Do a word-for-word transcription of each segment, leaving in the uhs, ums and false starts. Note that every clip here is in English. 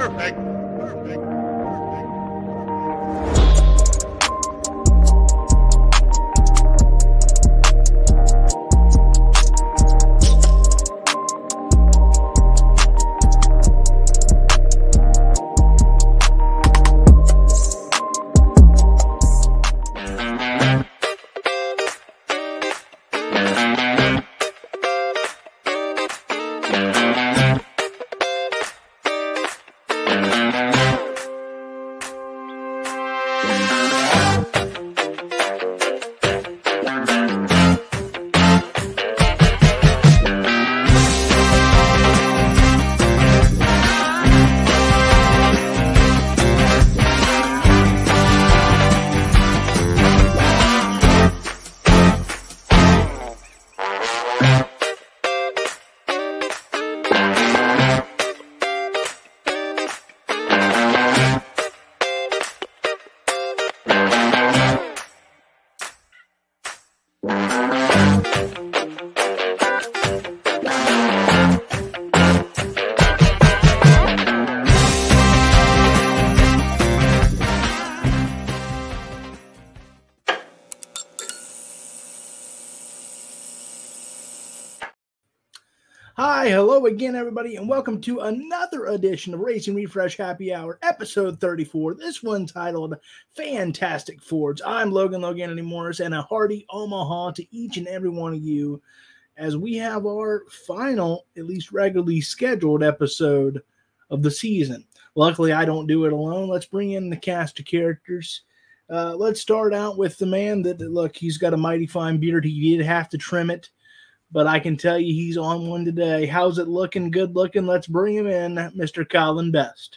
Perfect. Perfect. Hi, hello again, everybody, and welcome to another edition of Racing Refresh Happy Hour, episode thirty-four. This one titled Fantastic Fords. I'm Logan Loganity Morris, and a hearty Omaha to each and every one of you as we have our final, at least regularly scheduled episode of the season. Luckily, I don't do it alone. Let's bring in the cast of characters. Uh, let's start out with the man that, look, he's got a mighty fine beard. He did have to trim it, but I can tell you he's on one today. How's it looking? Good looking. Let's bring him in, Mister Colin Best.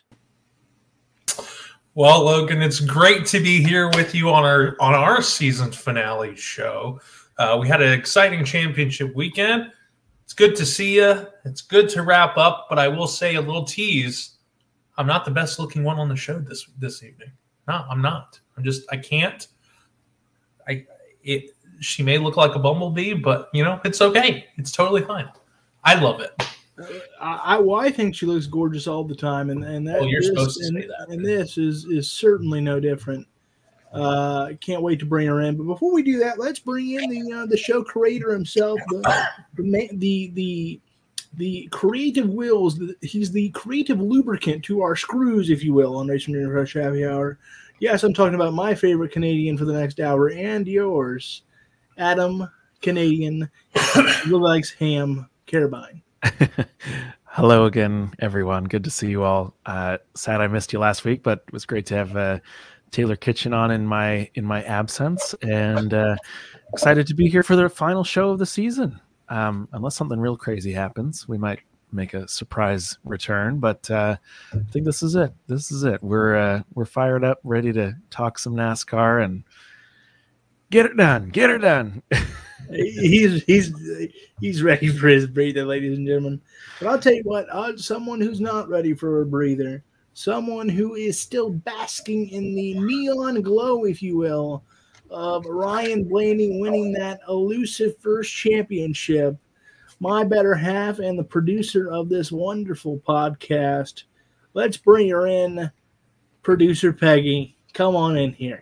Well, Logan, it's great to be here with you on our on our season finale show. Uh, we had an exciting championship weekend. It's good to see you. It's good to wrap up, but I will say a little tease. I'm not the best looking one on the show this this evening. No, I'm not. I'm just I can't. I it. She may look like a bumblebee, but, you know, it's okay. It's totally fine. I love it. Uh, I, well, I think she looks gorgeous all the time, and and that, well, you're this, supposed to and, say that. And this is is certainly no different. Uh, can't wait to bring her in. But before we do that, let's bring in the uh, the show creator himself, the the the the, the creative wheels. He's the creative lubricant to our screws, if you will, on Racing Refresh Happy Hour. Yes, I'm talking about my favorite Canadian for the next hour and yours, Adam Canadian Legs Ham Carabine. Hello again, everyone. Good to see you all. Uh, sad I missed you last week, but it was great to have uh, Taylor Kitchen on in my in my absence, and uh, excited to be here for the final show of the season. Um, unless something real crazy happens, we might make a surprise return. But uh, I think this is it. This is it. We're uh, we're fired up, ready to talk some NASCAR and get it done. Get it done. he's he's he's ready for his breather, ladies and gentlemen. But I'll tell you what, uh, someone who's not ready for a breather, someone who is still basking in the neon glow, if you will, of Ryan Blaney winning that elusive first championship. My better half and the producer of this wonderful podcast. Let's bring her in, producer Peggy. Come on in here.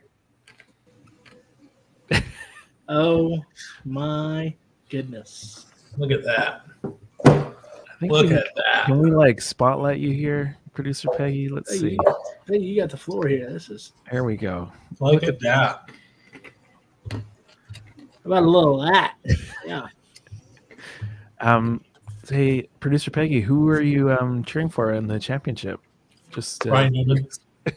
Oh my goodness. Look at that. I think Look we, at that. Can we like spotlight you here, producer Peggy? Let's Hey, see. you got, hey, you got the floor here. This is There we go. Look at that. how about a little of that. Yeah. Um, hey, producer Peggy, who are you um cheering for in the championship? Just uh, Ryan Newman.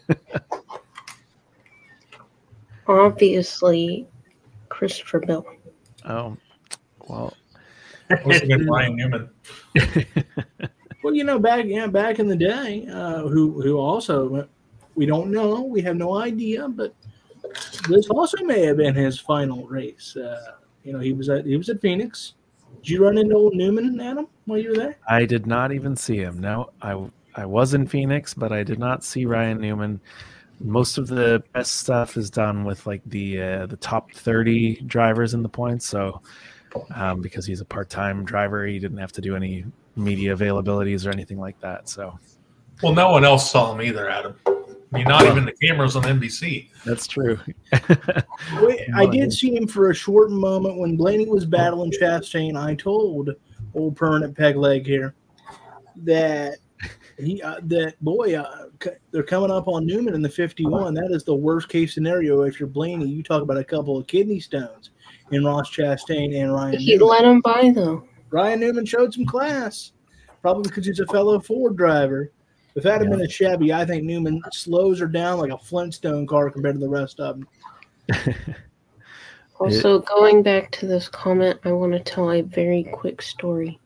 Obviously, Christopher Bell. Oh, well, Looks like Ryan Newman. Well, you know, back yeah, back in the day, uh, who who also we don't know, we have no idea, but this also may have been his final race. Uh, you know, he was at he was at Phoenix. Did you run into old Newman, Adam, while you were there? I did not even see him. No, I I was in Phoenix, but I did not see Ryan Newman. Most of the best stuff is done with like the uh, the top thirty drivers in the points. So um, because he's a part-time driver, he didn't have to do any media availabilities or anything like that. So Well, no one else saw him either, Adam. I mean, not even the cameras on N B C. That's true. Wait, I did see him for a short moment when Blaney was battling Chastain. I told old permanent peg leg here that he uh, that boy uh, c- they're coming up on Newman in the fifty-one. That is the worst case scenario if you're Blaney. You talk about a couple of kidney stones in Ross Chastain and Ryan. He Newman. let him by though. Ryan Newman showed some class, probably because he's a fellow Ford driver. If that had Yeah. been a Chevy, I think Newman slows her down like a Flintstone car compared to the rest of them. Also, going back to this comment, I want to tell a very quick story.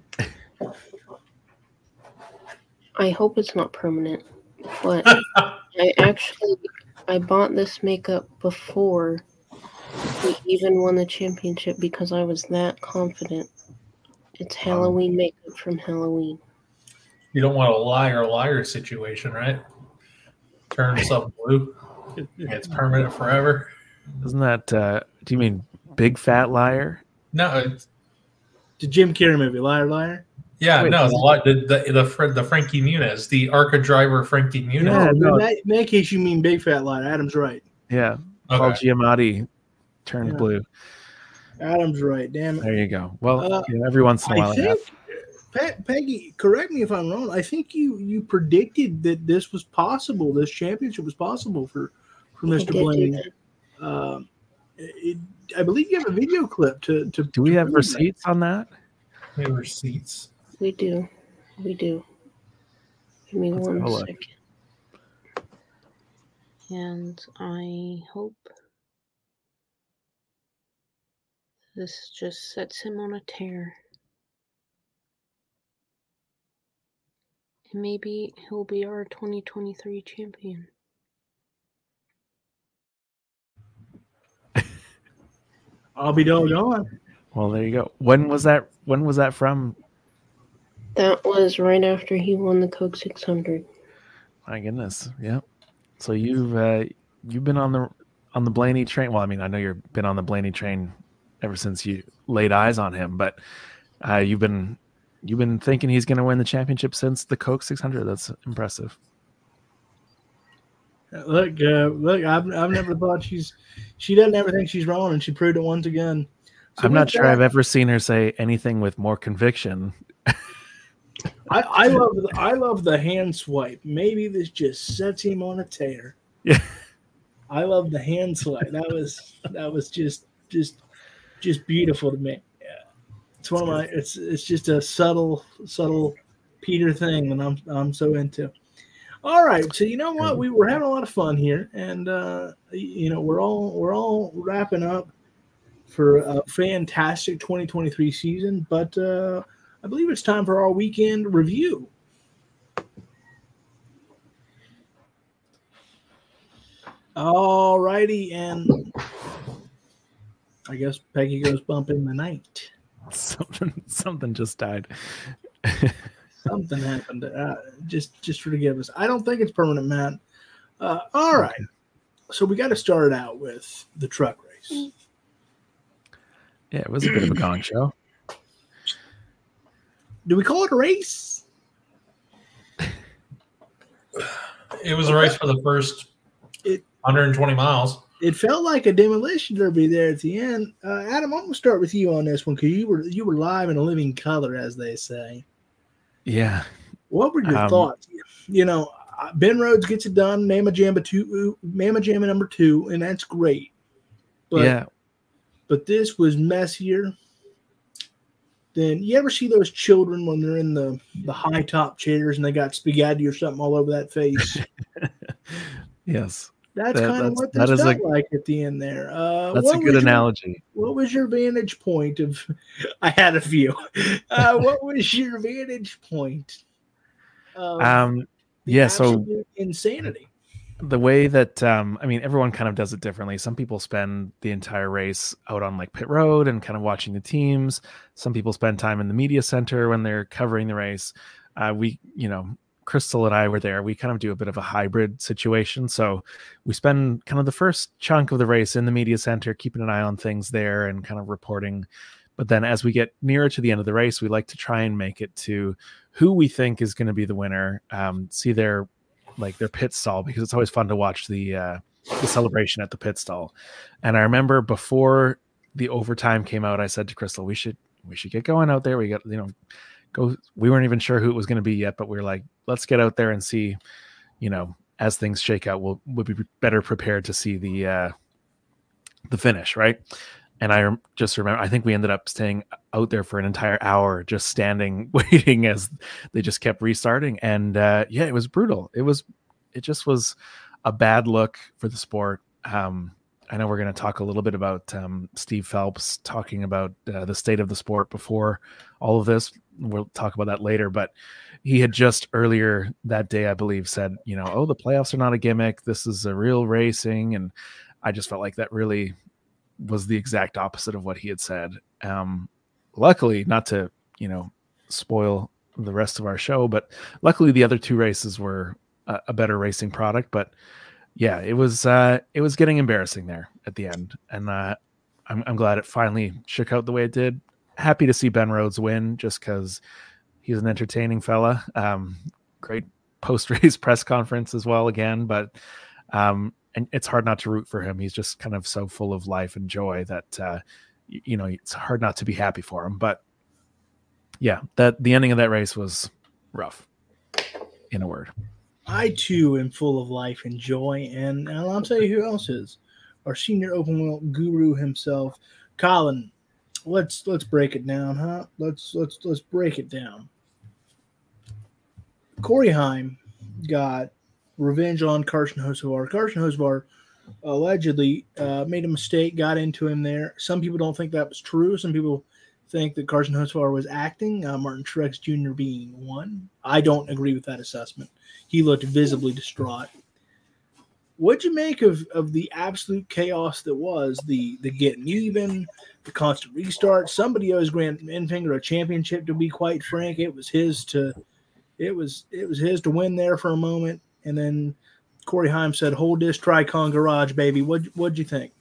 I hope it's not permanent, but I actually I bought this makeup before we even won the championship because I was that confident. It's Halloween makeup from Halloween. You don't want a liar liar situation, right? Turn something blue. It's permanent forever. Isn't that, uh, do you mean Big Fat Liar? No, it's, The Jim Carrey movie, Liar Liar. yeah, Wait, no, is the, li- the the the Fr- the Frankie Muniz, the ARCA driver Frankie Muniz. Yeah, in, no. that, in that case, you mean Big Fat Liar. Adam's right. Yeah. Paul Okay. Giamatti turned Yeah. blue. Adam's right. Damn it. There you go. Well, Uh, you know, every once in a while. I it think, happens. Pat, Peggy, correct me if I'm wrong. I think you you predicted that this was possible. This championship was possible for for I Mister did do Blaney. that. Um, it, I believe you have a video clip to. to Do we to have prove that. receipts on that? They were receipts. We do. We do. Give me Let's one have a look. second. And I hope this just sets him on a tear. And maybe he'll be our twenty twenty-three champion. I'll be doggone. Well, there you go. When was that? When was that from? That was right after he won the Coke six hundred. My goodness. Yeah. So you've uh, you've been on the on the Blaney train. Well, I mean, I know you've been on the Blaney train ever since you laid eyes on him, but uh, you've been you've been thinking he's going to win the championship since the Coke six hundred. That's impressive. Look, uh, look. I've I've never thought she's she doesn't ever think she's wrong, and she proved it once again. So I'm not with sure that, I've ever seen her say anything with more conviction. I, I love the, I love the hand swipe. Maybe this just sets him on a tear. Yeah. I love the hand swipe. That was that was just just just beautiful to me. Yeah. It's one of my it's it's just a subtle subtle Peter thing that I'm I'm so into. All right, so you know what? We were having a lot of fun here, and uh, you know we're all we're all wrapping up for a fantastic twenty twenty-three season, but uh, I believe it's time for our weekend review. All righty, and I guess Peggy goes bumping the night. Something something just died. Something happened. Uh, just just forgive us. I don't think it's permanent, Matt. Uh, all right, so we got to start out with the truck race. Yeah, it was a bit of a gong show. Do we call it a race? It was a race for the first It- one hundred twenty miles. It felt like a demolition derby there at the end. Uh, Adam, I'm gonna start with you on this one because you were you were live in a living color, as they say. Yeah. What were your Um, thoughts? You know, uh, Ben Rhodes gets it done. Mama Jamba two, Mama Jamba number two, and that's great. But yeah. but this was messier. Then you ever see those children when they're in the the high top chairs and they got spaghetti or something all over that face? Yes. That's That- kind of that's- what that this is felt a- like at the end there. Uh, That's what a good was your- analogy. What was your vantage point of? I had a few. Uh, what was your vantage point? Of Um the yeah, so absolute insanity. the way that um I mean everyone kind of does it differently. Some people spend the entire race out on like pit road and kind of watching the teams. Some people spend time in the media center when they're covering the race. Uh we, you know, Crystal and I were there. We kind of do a bit of a hybrid situation. So we spend kind of the first chunk of the race in the media center, keeping an eye on things there and kind of reporting But then as we get nearer to the end of the race, we like to try and make it to who we think is going to be the winner, um, see their like their pit stall, because it's always fun to watch the uh, the celebration at the pit stall. And I remember before the overtime came out, I said to Crystal, we should we should get going out there. We got, you know, go. We weren't even sure who it was going to be yet, but we were like, let's get out there and see, you know, as things shake out, we'll we'll be better prepared to see the uh, the finish, right? And I just remember, I think we ended up staying out there for an entire hour, just standing, waiting as they just kept restarting. And uh, yeah, it was brutal. It was, it just was a bad look for the sport. Um, I know we're going to talk a little bit about um, Steve Phelps talking about uh, the state of the sport before all of this. We'll talk about that later, but he had just earlier that day, I believe, said, you know, oh, the playoffs are not a gimmick. This is a real racing. And I just felt like that really was the exact opposite of what he had said. Um, luckily, not to, you know, spoil the rest of our show, but luckily the other two races were a, a better racing product. But yeah, it was, uh, it was getting embarrassing there at the end. And uh, I'm, I'm glad it finally shook out the way it did. Happy to see Ben Rhodes win, just because he's an entertaining fella. Um, great post-race press conference as well again, but um, and it's hard not to root for him. He's just kind of so full of life and joy that, uh, you, you know, it's hard not to be happy for him. But yeah, that the ending of that race was rough, in a word. I, too, am full of life and joy. And, and I'll tell you who else is. Our senior open wheel guru himself, Colin. Let's let's break it down, huh? Let's let's let's break it down. Corey Heim got revenge on Carson Hocevar. Carson Hocevar allegedly uh, made a mistake, got into him there. Some people don't think that was true. Some people think that Carson Hocevar was acting, uh, Martin Truex Junior being one. I don't agree with that assessment. He looked visibly distraught. What'd you make of, of the absolute chaos that was the the getting even, the constant restart? Somebody owes Grant Enfinger a championship, to be quite frank. It was his to it was it was his to win there for a moment. And then Corey Heim said, hold this Tricon garage, baby. What what'd you think?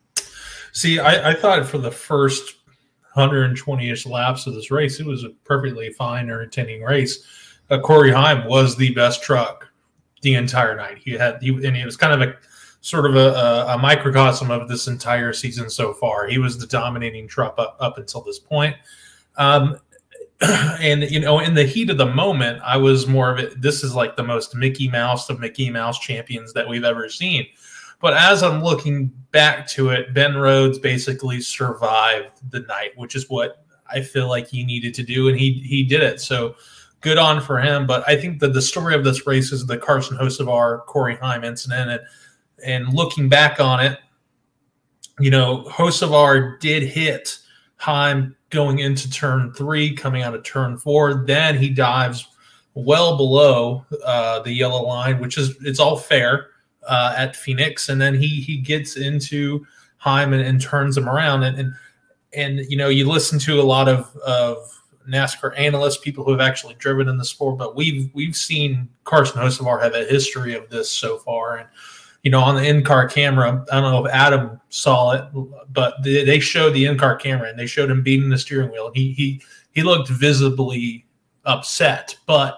See, I, I thought for the first one hundred twenty-ish laps of this race, it was a perfectly fine, entertaining race. Uh, Corey Heim was the best truck the entire night. He had, he, and he was kind of a sort of a, a, a microcosm of this entire season so far. He was the dominating truck up, up until this point. Um, and, you know, in the heat of the moment, I was more of it. This is like the most Mickey Mouse of Mickey Mouse champions that we've ever seen. But as I'm looking back to it, Ben Rhodes basically survived the night, which is what I feel like he needed to do. And he, he did it. So good on for him. But I think that the story of this race is the Carson Hocevar, Corey Heim incident. And, and looking back on it, you know, Hocevar did hit Heim going into turn three, coming out of turn four. Then he dives well below uh, the yellow line, which is, it's all fair uh, at Phoenix. And then he he gets into Heim and, and turns him around. And, and, and, you know, you listen to a lot of, of NASCAR analysts, people who have actually driven in the sport, but we've we've seen Carson Hocevar have a history of this so far. And, you know, on the in-car camera, I don't know if Adam saw it, but they, they showed the in-car camera and they showed him beating the steering wheel. And he he he looked visibly upset, but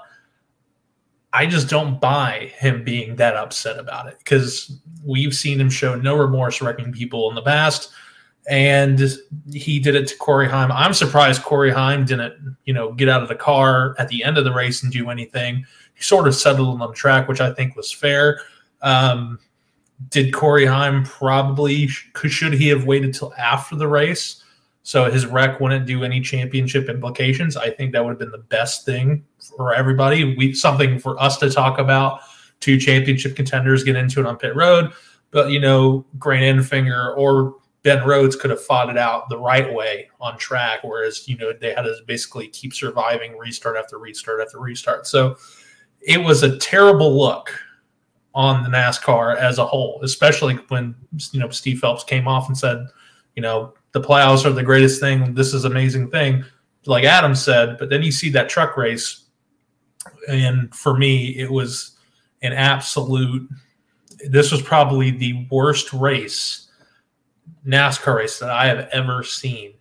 I just don't buy him being that upset about it, because we've seen him show no remorse wrecking people in the past. And he did it to Corey Heim. I'm surprised Corey Heim didn't, you know, get out of the car at the end of the race and do anything. He sort of settled on the track, which I think was fair. Um, did Corey Heim probably, should he have waited till after the race so his wreck wouldn't do any championship implications? I think that would have been the best thing for everybody. We something for us to talk about. Two championship contenders get into it on pit road. But, you know, Grant Enfinger or Ben Rhodes could have fought it out the right way on track, whereas, you know, they had to basically keep surviving restart after restart after restart. So it was a terrible look on the NASCAR as a whole, especially when, you know, Steve Phelps came off and said, you know, the playoffs are the greatest thing. This is an amazing thing, like Adam said. But then you see that truck race, and for me, it was an absolute – this was probably the worst race – NASCAR race that I have ever seen.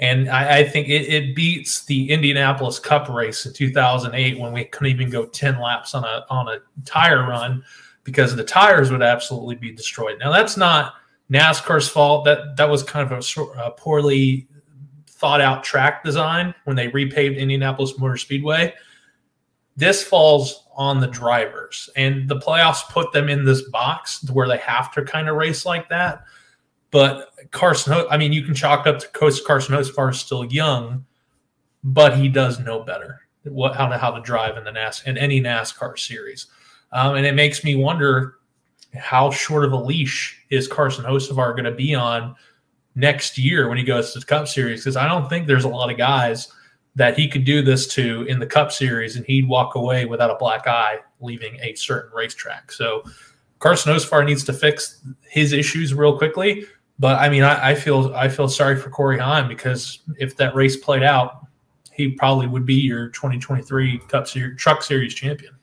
And I, I think it, it beats the Indianapolis Cup race in two thousand eight when we couldn't even go ten laps on a on a tire run because the tires would absolutely be destroyed. Now, that's not NASCAR's fault. That that was kind of a, a poorly thought out track design when they repaved Indianapolis Motor Speedway. This falls on the drivers, and the playoffs put them in this box where they have to kind of race like that. But Carson, I mean, you can chalk up to Coach Carson Hocevar is still young, but he does know better what how to how to drive in the NAS in any NASCAR series, um, and it makes me wonder how short of a leash is Carson Hocevar going to be on next year when he goes to the Cup Series? Because I don't think there's a lot of guys that he could do this to in the Cup Series and he'd walk away without a black eye leaving a certain racetrack. So Carson Hocevar needs to fix his issues real quickly. But I mean, I, I feel I feel sorry for Corey Heim, because if that race played out, he probably would be your twenty twenty-three Cup Series Truck Series champion.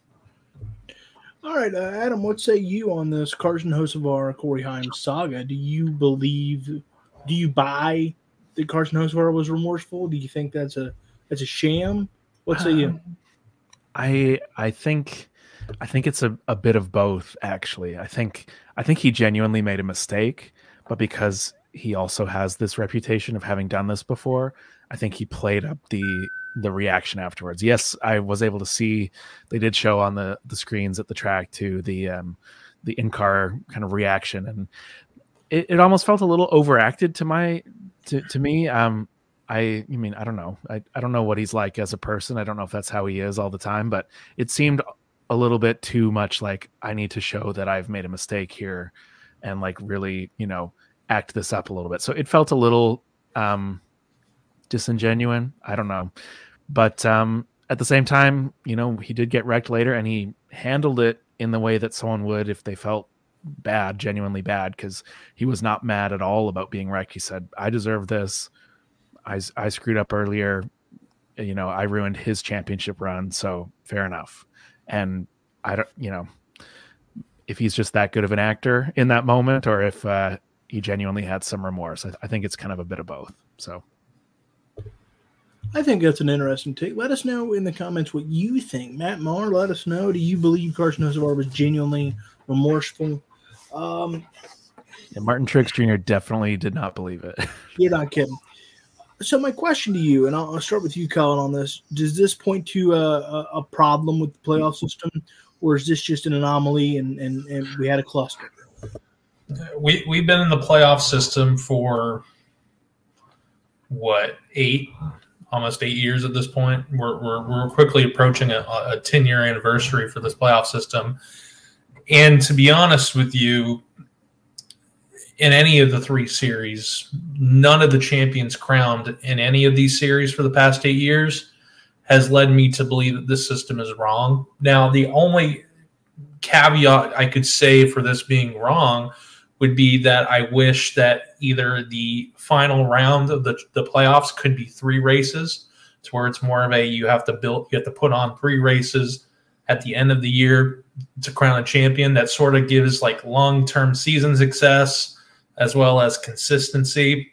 All right, uh, Adam, what say you on this Carson Hocevar Corey Heim saga? Do you believe, do you buy that Carson Hocevar was remorseful? Do you think that's a that's a sham? What say you? I I think I think it's a, a bit of both, actually. I think I think he genuinely made a mistake, but because he also has this reputation of having done this before, I think he played up the the reaction afterwards. Yes, I was able to see they did show on the the screens at the track too the um the in-car kind of reaction, and it, it almost felt a little overacted to my to, to me. Um I I mean I don't know. I, I don't know what he's like as a person. I don't know if that's how he is all the time, but it seemed a little bit too much like I need to show that I've made a mistake here and like really, you know, act this up a little bit. So it felt a little um disingenuous. I don't know. But um, at the same time, you know, he did get wrecked later, and he handled it in the way that someone would if they felt bad, genuinely bad, because he was not mad at all about being wrecked. He said, I deserve this. I, I screwed up earlier. You know, I ruined his championship run, so fair enough. And I don't, you know, if he's just that good of an actor in that moment, or if uh, he genuinely had some remorse. I, I think it's kind of a bit of both. So I think that's an interesting take. Let us know in the comments what you think. Matt Maher, let us know. Do you believe Carson Hocevar was genuinely remorseful? Um, yeah, Martin Truex Junior definitely did not believe it. You're not kidding. So my question to you, and I'll, I'll start with you, Colin, on this. Does this point to a, a, a problem with the playoff system, or is this just an anomaly and, and, and we had a cluster? We, we've been in the playoff system for, what, eight almost eight years at this point. We're we're, we're quickly approaching a, a ten-year anniversary for this playoff system. And to be honest with you, in any of the three series, none of the champions crowned in any of these series for the past eight years has led me to believe that this system is wrong. Now, the only caveat I could say for this being wrong would be that I wish that either the final round of the, the playoffs could be three races, to where it's more of a you have to build, you have to put on three races at the end of the year to crown a champion. That sort of gives like long-term season success as well as consistency.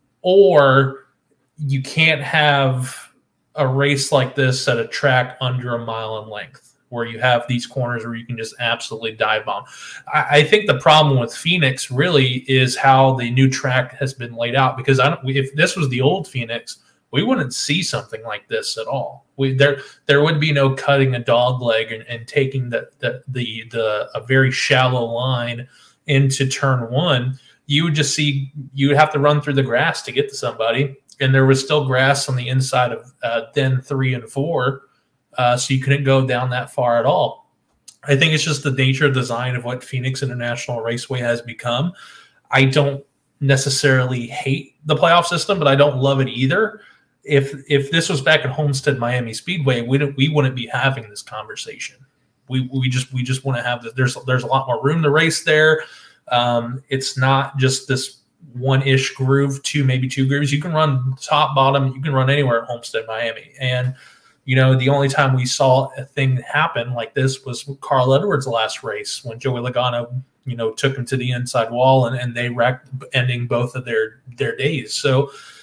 Or you can't have a race like this at a track under a mile in length, where you have these corners where you can just absolutely dive bomb. I, I think the problem with Phoenix really is how the new track has been laid out, because I don't, if this was the old Phoenix, we wouldn't see something like this at all. We, there there would be no cutting a dog leg and, and taking the, the, the, the a very shallow line into turn one. You would just see, you would have to run through the grass to get to somebody. And there was still grass on the inside of uh, den three and four. Uh, so you couldn't go down that far at all. I think it's just the nature of design of what Phoenix International Raceway has become. I don't necessarily hate the playoff system, but I don't love it either. If if this was back at Homestead Miami Speedway, we don't, we wouldn't be having this conversation. We we just we just want to have this. There's there's a lot more room to race there. Um, it's not just this one-ish groove, two maybe two grooves. You can run top, bottom. You can run anywhere at Homestead Miami, and you know, the only time we saw a thing happen like this was Carl Edwards' last race, when Joey Logano, you know, took him to the inside wall and, and they wrecked, ending both of their their days. So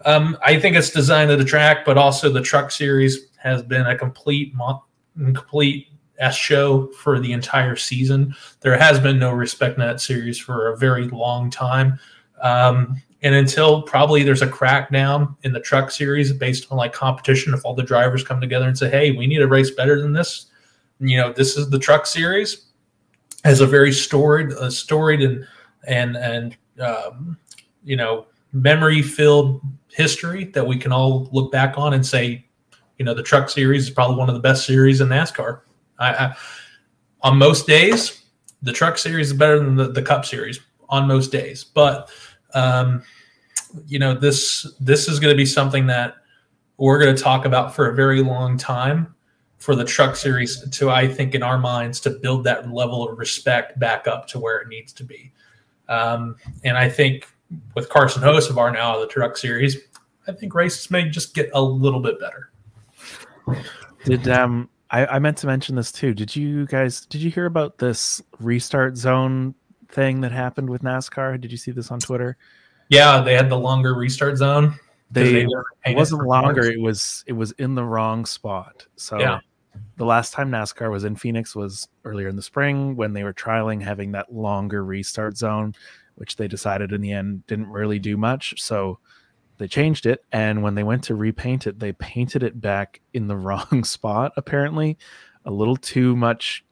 Um, I think it's design of the track, but also the Truck Series has been a complete, complete S show for the entire season. There has been no respect in that series for a very long time. Um, and until probably there's a crackdown in the Truck Series based on like competition, if all the drivers come together and say, hey, we need a race better than this, you know, this is the Truck Series, has a very storied, uh, storied and, and, and, um, you know, memory filled history that we can all look back on and say, you know, the Truck Series is probably one of the best series in NASCAR. I, I, on most days, the Truck Series is better than the, the Cup Series on most days. But, um, you know, this this is going to be something that we're going to talk about for a very long time for the Truck Series to, I think, in our minds, to build that level of respect back up to where it needs to be. Um, and I think with Carson Hocevar now, the Truck Series, I think races may just get a little bit better. Did um I, I meant to mention this too. Did you guys did you hear about this restart zone thing that happened with NASCAR? Did you see this on Twitter? Yeah, they had the longer restart zone. They, they it wasn't longer, cars. it was it was in the wrong spot. So yeah. The last time NASCAR was in Phoenix was earlier in the spring when they were trialing having that longer restart zone, which they decided in the end didn't really do much. So they changed it, and when they went to repaint it, they painted it back in the wrong spot, apparently. A little too much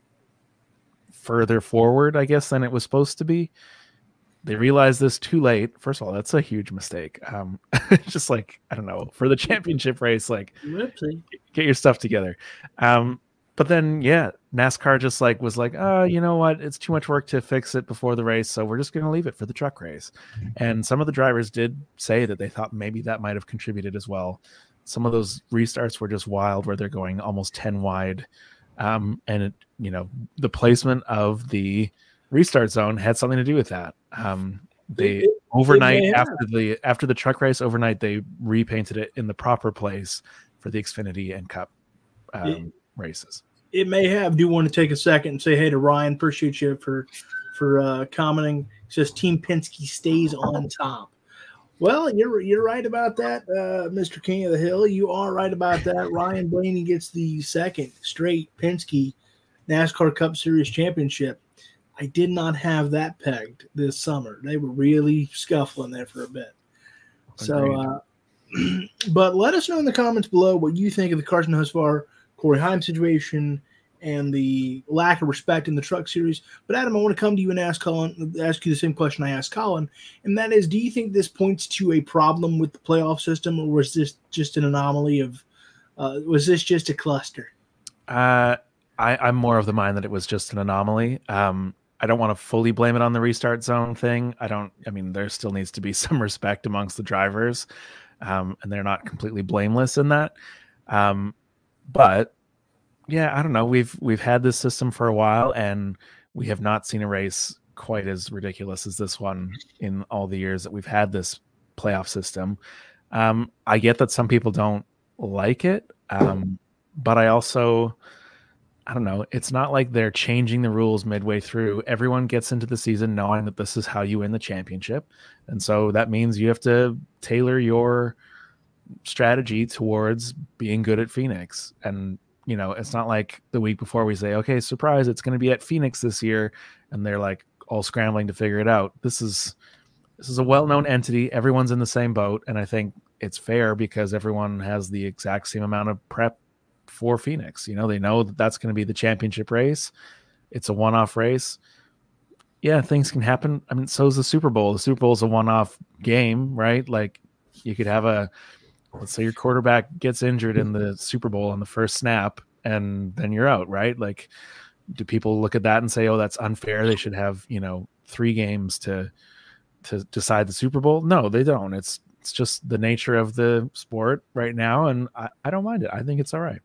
further forward, I guess, than it was supposed to be. They realized this too late. First of all, that's a huge mistake. Um, just like, I don't know, for the championship race, like, Whoopsie. Get your stuff together. Um, but then, yeah, NASCAR just like was like, oh, you know what? It's too much work to fix it before the race, so we're just going to leave it for the truck race. And some of the drivers did say that they thought maybe that might have contributed as well. Some of those restarts were just wild, where they're going almost ten wide. Um, and, it, you know, the placement of the restart zone had something to do with that. Um, they it, overnight it after the after the truck race overnight they repainted it in the proper place for the Xfinity and Cup um, it, races. It may have. Do want to take a second and say hey to Ryan. Appreciate you for for uh, commenting. It says Team Penske stays on top. Well, you're you're right about that, uh, Mister King of the Hill. You are right about that. Ryan Blaney gets the second straight Penske NASCAR Cup Series championship. I did not have that pegged this summer. They were really scuffling there for a bit. So, uh, but let us know in the comments below what you think of the Carson Hocevar, Corey Heim situation and the lack of respect in the Truck Series. But Adam, I want to come to you and ask Colin, ask you the same question I asked Colin, and that is, do you think this points to a problem with the playoff system, or was this just an anomaly of, uh, was this just a cluster? Uh, I, I'm more of the mind that it was just an anomaly. Um, I don't want to fully blame it on the restart zone thing. I don't, I mean, there still needs to be some respect amongst the drivers, um, and they're not completely blameless in that. Um, but yeah, I don't know. We've, we've had this system for a while, and we have not seen a race quite as ridiculous as this one in all the years that we've had this playoff system. Um, I get that some people don't like it. Um, but I also, I don't know. It's not like they're changing the rules midway through. Everyone gets into the season knowing that this is how you win the championship. And so that means you have to tailor your strategy towards being good at Phoenix. And, you know, it's not like the week before we say, okay, surprise, it's going to be at Phoenix this year. And they're like all scrambling to figure it out. This is, this is a well-known entity. Everyone's in the same boat. And I think it's fair because everyone has the exact same amount of prep for Phoenix. You know, they know that that's going to be the championship race. It's a one-off race. Yeah, things can happen. I mean, so is the Super Bowl. The Super Bowl is a one-off game, right? Like, you could have a, let's say your quarterback gets injured in the Super Bowl on the first snap, and then you're out, right? Like, do people look at that and say, oh, that's unfair, they should have, you know, three games to to decide the Super Bowl? No, they don't. It's it's just the nature of the sport right now, and I, I don't mind it. I think it's all right.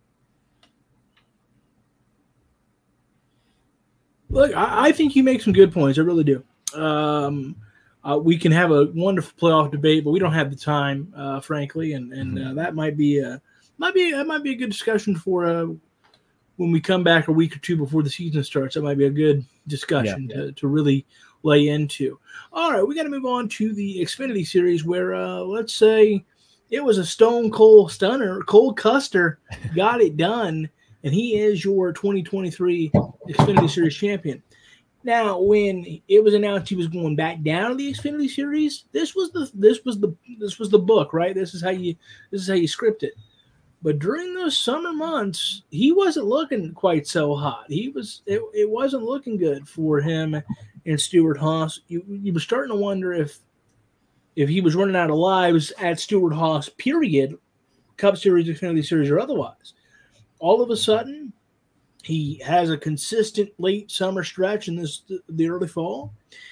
Look, I, I think you make some good points. I really do. Um, uh, we can have a wonderful playoff debate, but we don't have the time, uh, frankly, and and uh, that might be a might be that might be a good discussion for uh, when we come back a week or two before the season starts. That might be a good discussion yeah, yeah. to to really lay into. All right, we got to move on to the Xfinity Series where, uh, let's say, it was a Stone Cold Stunner. Cole Custer got it done, and he is your twenty twenty-three Xfinity Series champion. Now, when it was announced he was going back down to the Xfinity Series, this was the this was the this was the book, right? This is how you this is how you script it. But during those summer months, he wasn't looking quite so hot. He was it, it wasn't looking good for him and Stewart-Haas. You you were starting to wonder if if he was running out of lives at Stewart-Haas, period, Cup Series, Xfinity Series, or otherwise. All of a sudden, he has a consistent late summer stretch in this the early fall,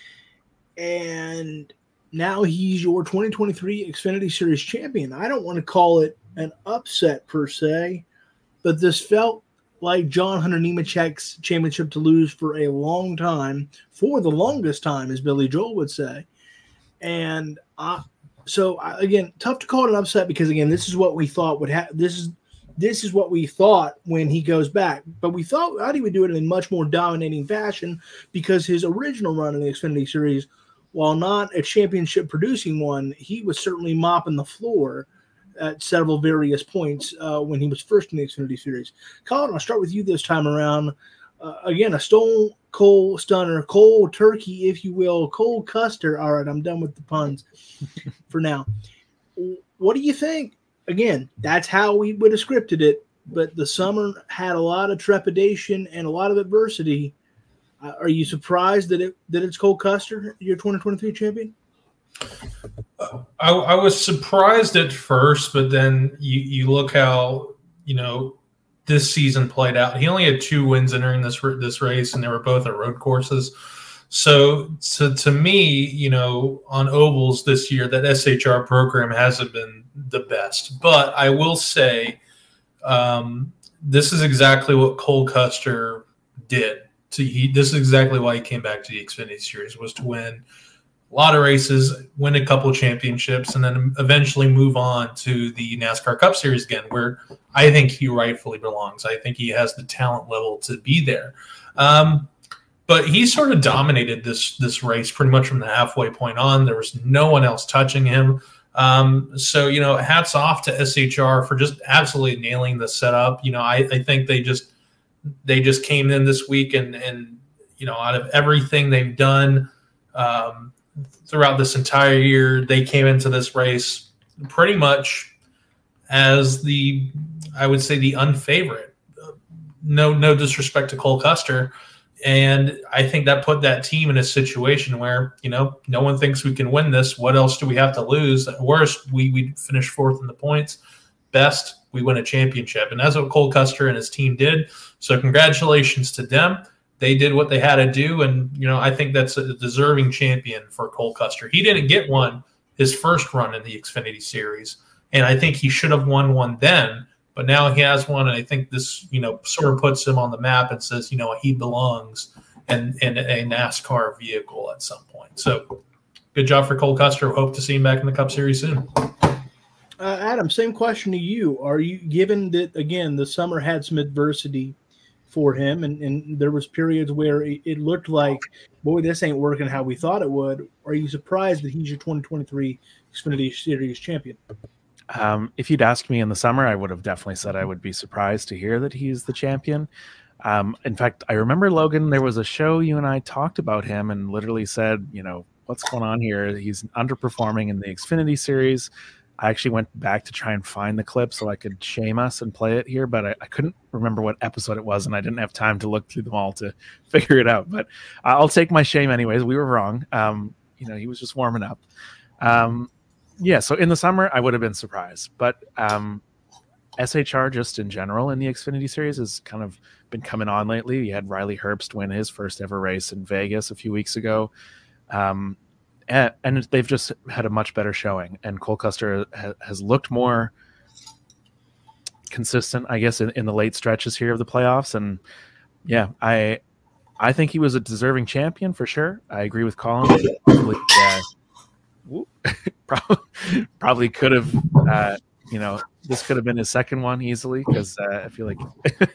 and now he's your twenty twenty-three Xfinity Series champion. I don't want to call it an upset per se, but this felt like John Hunter Nemechek's championship to lose for a long time, for the longest time, as Billy Joel would say. And I, so again, tough to call it an upset because again, this is what we thought would happen. This is This is what we thought when he goes back. But we thought, thought he would do it in much more dominating fashion because his original run in the Xfinity Series, while not a championship-producing one, he was certainly mopping the floor at several various points uh, when he was first in the Xfinity Series. Colin, I'll start with you this time around. Uh, again, a Stone Cold Stunner, cold turkey, if you will, Cole Custer. All right, I'm done with the puns for now. What do you think? Again, that's how we would have scripted it, but the summer had a lot of trepidation and a lot of adversity. Uh, are you surprised that it that it's Cole Custer, your twenty twenty-three champion? I, I was surprised at first, but then you, you look how, you know, this season played out. He only had two wins entering this this race, and they were both at road courses. So, so to me, you know, on ovals this year, that S H R program hasn't been the best. But I will say um, this is exactly what Cole Custer did. To, he, this is exactly why he came back to the Xfinity Series, was to win a lot of races, win a couple of championships, and then eventually move on to the NASCAR Cup Series again, where I think he rightfully belongs. I think he has the talent level to be there. Um, But he sort of dominated this this race pretty much from the halfway point on. There was no one else touching him. Um, so, you know, hats off to S H R for just absolutely nailing the setup. You know, I, I think they just they just came in this week and, and you know, out of everything they've done um, throughout this entire year, they came into this race pretty much as the, I would say, the unfavorite. No, no disrespect to Cole Custer. And I think that put that team in a situation where, you know, no one thinks we can win this. What else do we have to lose? At worst, we we finish fourth in the points. Best, we win a championship. And that's what Cole Custer and his team did. So congratulations to them. They did what they had to do. And, you know, I think that's a deserving champion for Cole Custer. He didn't get one his first run in the Xfinity Series. And I think he should have won one then. But now he has one, and I think this, you know, sort of puts him on the map and says, you know, he belongs in, in a NASCAR vehicle at some point. So good job for Cole Custer. Hope to see him back in the Cup Series soon. Uh, Adam, same question to you. Are you, given that, again, the summer had some adversity for him, and, and there was periods where it, it looked like, boy, this ain't working how we thought it would. Are you surprised that he's your twenty twenty-three Xfinity Series champion? Um, if you'd asked me in the summer, I would have definitely said I would be surprised to hear that he's the champion. Um, in fact, I remember, Logan, there was a show you and I talked about him and literally said, you know, what's going on here? He's underperforming in the Xfinity Series. I actually went back to try and find the clip so I could shame us and play it here, but I, I couldn't remember what episode it was, and I didn't have time to look through them all to figure it out. But I'll take my shame anyways. We were wrong. Um, you know, he was just warming up. Um, Yeah, so in the summer, I would have been surprised. But um, S H R just in general in the Xfinity Series has kind of been coming on lately. You had Riley Herbst win his first ever race in Vegas a few weeks ago. Um, and, and they've just had a much better showing. And Cole Custer ha- has looked more consistent, I guess, in, in the late stretches here of the playoffs. And yeah, I I think he was a deserving champion for sure. I agree with Colin. Yeah. probably, probably could have, uh, you know, this could have been his second one easily because uh, I feel like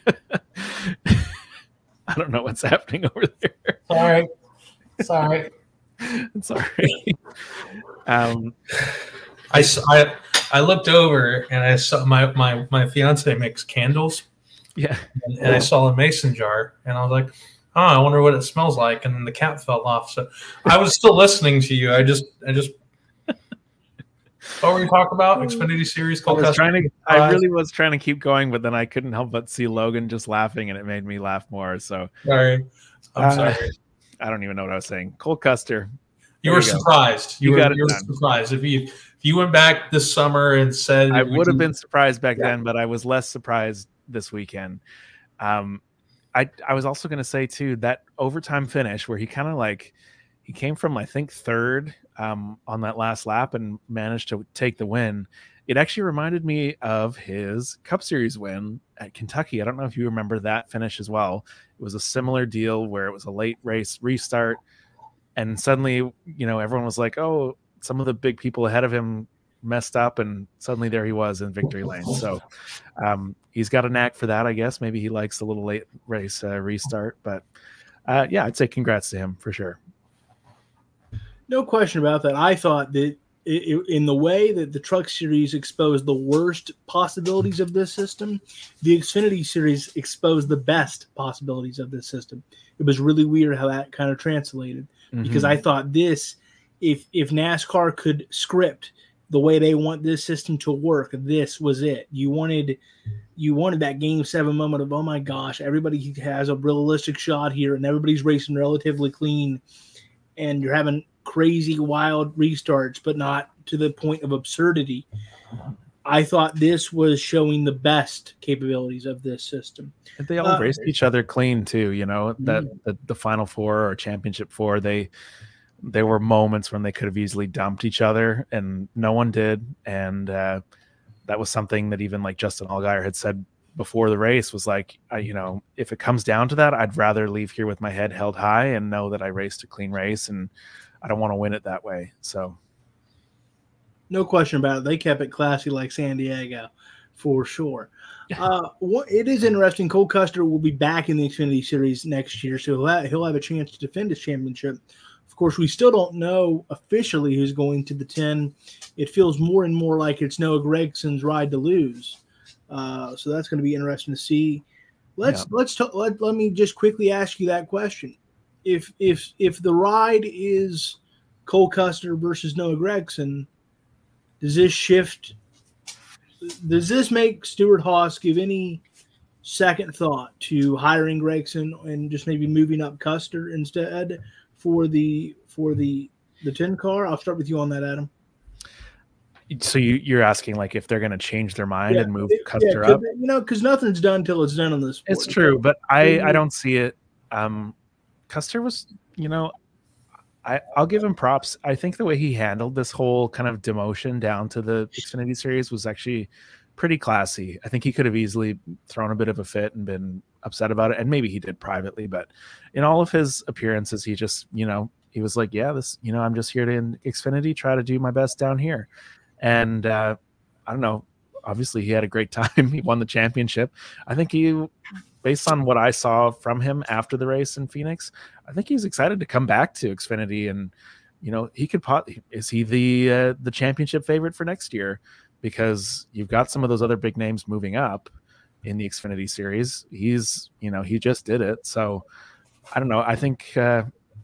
I don't know what's happening over there. Sorry, sorry. Sorry. um, I, I, I looked over and I saw my, my, my fiance makes candles. Yeah. And, and I saw a mason jar and I was like, oh, I wonder what it smells like. And then the cap fell off. So I was still listening to you. I just, I just, what were you talking about? Xfinity Series. I was trying to, I really was trying to keep going, but then I couldn't help but see Logan just laughing and it made me laugh more. So sorry. I'm uh, sorry. I don't even know what I was saying. Cole Custer. You were you surprised. You, you, were, you were surprised. If you, if you went back this summer and said, I would have been surprised back yeah. then, but I was less surprised this weekend. Um, I, I was also going to say too, that overtime finish where he kind of like, he came from, I think, third um, on that last lap and managed to take the win. It actually reminded me of his Cup Series win at Kentucky. I don't know if you remember that finish as well. It was a similar deal where it was a late race restart. And suddenly, you know, everyone was like, oh, some of the big people ahead of him messed up. And suddenly there he was in victory lane. So um, he's got a knack for that, I guess. Maybe he likes the little late race uh, restart. But uh, yeah, I'd say congrats to him for sure. No question about that. I thought that it, it, in the way that the Truck Series exposed the worst possibilities of this system, the Xfinity Series exposed the best possibilities of this system. It was really weird how that kind of translated mm-hmm. because I thought this, if if NASCAR could script the way they want this system to work, this was it. You wanted you wanted that game seven moment of, oh my gosh, everybody has a realistic shot here and everybody's racing relatively clean and you're having crazy wild restarts, but not to the point of absurdity. I thought this was showing the best capabilities of this system. They all uh, raced each other clean too, you know, that mm-hmm. the, the final four or championship four, they there were moments when they could have easily dumped each other and no one did. And uh, that was something that even like Justin Allgaier had said before the race was like, I, you know, if it comes down to that, I'd rather leave here with my head held high and know that I raced a clean race and I don't want to win it that way. So no question about it. They kept it classy like San Diego for sure. uh, what, it is interesting. Cole Custer will be back in the Xfinity Series next year, so he'll have, he'll have a chance to defend his championship. Of course, we still don't know officially who's going to the ten. It feels more and more like it's Noah Gregson's ride to lose. Uh, so that's going to be interesting to see. Let's yeah. let's t- let, let me just quickly ask you that question. If if if the ride is Cole Custer versus Noah Gragson, does this shift? Does this make Stewart Haas give any second thought to hiring Gragson and just maybe moving up Custer instead for the for the the ten car? I'll start with you on that, Adam. So you, you're asking like if they're going to change their mind yeah, and move it, Custer yeah, up? You know, because nothing's done until it's done on this. It's true, but I, I don't see it. Um, Custer was, you know, I, I'll give him props. I think the way he handled this whole kind of demotion down to the Xfinity Series was actually pretty classy. I think he could have easily thrown a bit of a fit and been upset about it, and maybe he did privately, but in all of his appearances, he just, you know, he was like, yeah, this, you know, I'm just here to in Xfinity, try to do my best down here. And uh, I don't know, obviously he had a great time. He won the championship. I think he, based on what I saw from him after the race in Phoenix, I think he's excited to come back to Xfinity. And, you know, he could pot, is he the, uh, the championship favorite for next year? Because you've got some of those other big names moving up in the Xfinity Series. He's, you know, he just did it. So I don't know. I think uh,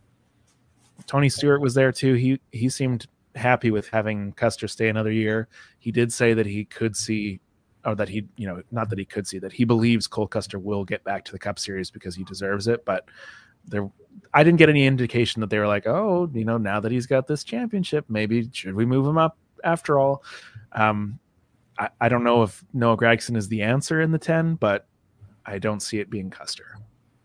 Tony Stewart was there too. He, he seemed happy with having Custer stay another year. He did say that he could see, or that he, you know, not that he could see, that he believes Cole Custer will get back to the Cup Series because he deserves it. But there, I didn't get any indication that they were like, oh, you know, now that he's got this championship, maybe should we move him up after all? Um, I, I don't know if Noah Gragson is the answer in the ten, but I don't see it being Custer.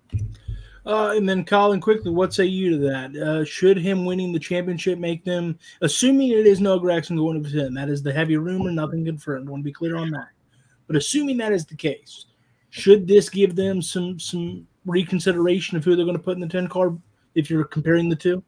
Uh, and then, Colin, quickly, what say you to that? Uh, should him winning the championship make them, assuming it is Noah Gragson going to the ten, that is the heavy rumor, nothing confirmed. I want to be clear on that. But assuming that is the case, should this give them some some reconsideration of who they're going to put in the ten car if you're comparing the two?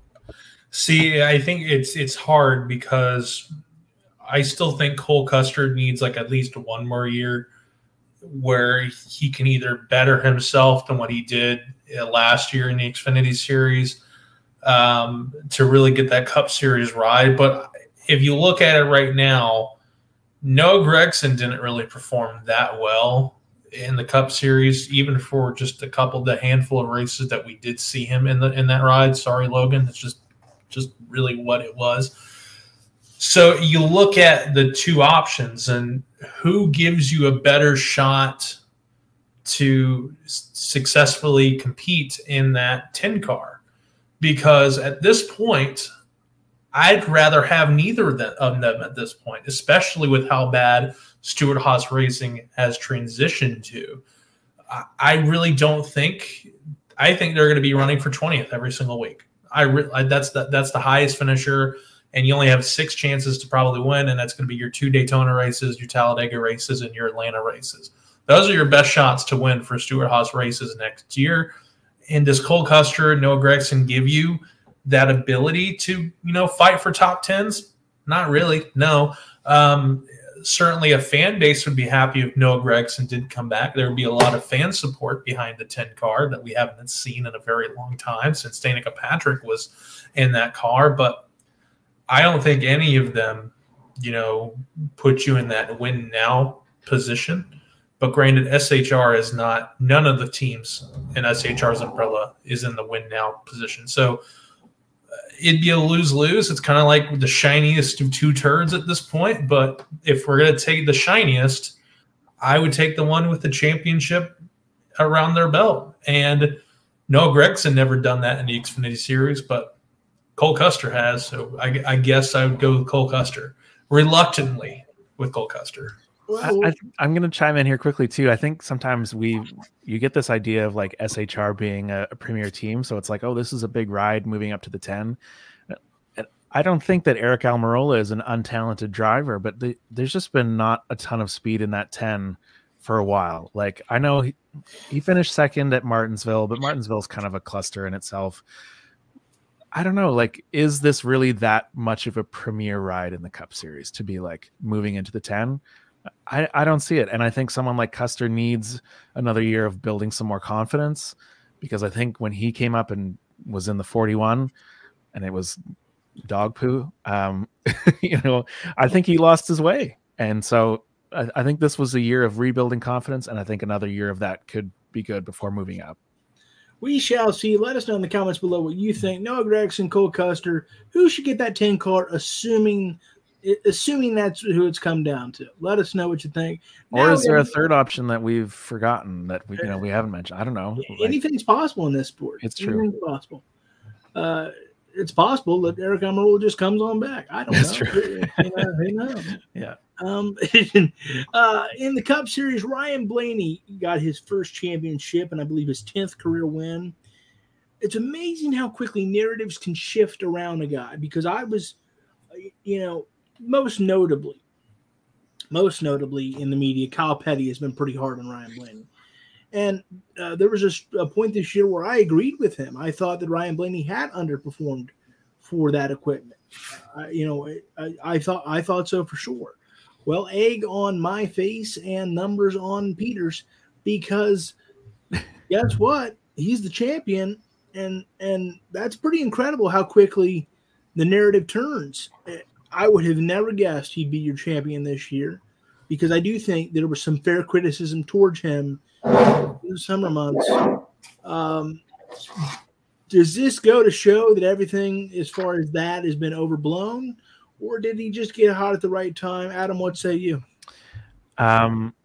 See, I think it's it's hard because I still think Cole Custer needs like at least one more year where he can either better himself than what he did last year in the Xfinity Series. um, to really get that Cup Series ride. But if you look at it right now, Noah Gragson didn't really perform that well in the Cup Series, even for just a couple, the handful of races that we did see him in the in that ride. Sorry, Logan, it's just just really what it was. So you look at the two options, and who gives you a better shot to successfully compete in that ten car? Because at this point, I'd rather have neither of them at this point, especially with how bad Stewart-Haas Racing has transitioned to. I really don't think – I think they're going to be running for twentieth every single week. I, re, I that's the, that's the highest finisher, and you only have six chances to probably win, and that's going to be your two Daytona races, your Talladega races, and your Atlanta races. Those are your best shots to win for Stewart-Haas races next year. And does Cole Custer and Noah Gragson give you that ability to, you know, fight for top tens? Not really, no. Um, certainly a fan base would be happy if Noah Gragson did come back. There would be a lot of fan support behind the ten car that we haven't seen in a very long time since Danica Patrick was in that car. But I don't think any of them, you know, put you in that win now position. But granted, S H R is not – none of the teams in S H R's umbrella is in the win now position. So it'd be a lose-lose. It's kind of like the shiniest of two turds at this point. But if we're going to take the shiniest, I would take the one with the championship around their belt. And Noah Gragson never done that in the Xfinity Series, but Cole Custer has. So I, I guess I would go with Cole Custer, reluctantly with Cole Custer. I, I, I'm going to chime in here quickly too. I think sometimes we you get this idea of like S H R being a, a premier team, so it's like, oh, this is a big ride moving up to the ten. I don't think that Eric Almirola is an untalented driver, but the, there's just been not a ton of speed in that ten for a while. Like I know he, he finished second at Martinsville, but Martinsville's kind of a cluster in itself. I don't know, like, is this really that much of a premier ride in the Cup Series to be like moving into the ten? I, I don't see it. And I think someone like Custer needs another year of building some more confidence, because I think when he came up and was in the forty-one and it was dog poo, um, you know, I think he lost his way. And so I, I think this was a year of rebuilding confidence. And I think another year of that could be good before moving up. We shall see. Let us know in the comments below what you think. Noah Gragson, Cole Custer, who should get that ten car, assuming assuming that's who it's come down to. Let us know what you think. Or now, is there a third option that we've forgotten that we you know we haven't mentioned? I don't know. Anything's like, possible in this sport. It's true. Anything's possible. Uh, it's possible that Eric Almirola just comes on back. I don't that's know. True. You know, who knows? Yeah. Um, uh, in the Cup Series, Ryan Blaney got his first championship and I believe his tenth career win. It's amazing how quickly narratives can shift around a guy, because I was, you know, most notably, most notably in the media, Kyle Petty has been pretty hard on Ryan Blaney. And uh, there was a, a point this year where I agreed with him. I thought that Ryan Blaney had underperformed for that equipment. Uh, you know, I, I thought I thought so for sure. Well, egg on my face and numbers on Peter's, because guess what? He's the champion, and and that's pretty incredible how quickly the narrative turns. I would have never guessed he'd be your champion this year, because I do think there was some fair criticism towards him in the summer months. Um, does this go to show that everything as far as that has been overblown, or did he just get hot at the right time? Adam, what say you? Um,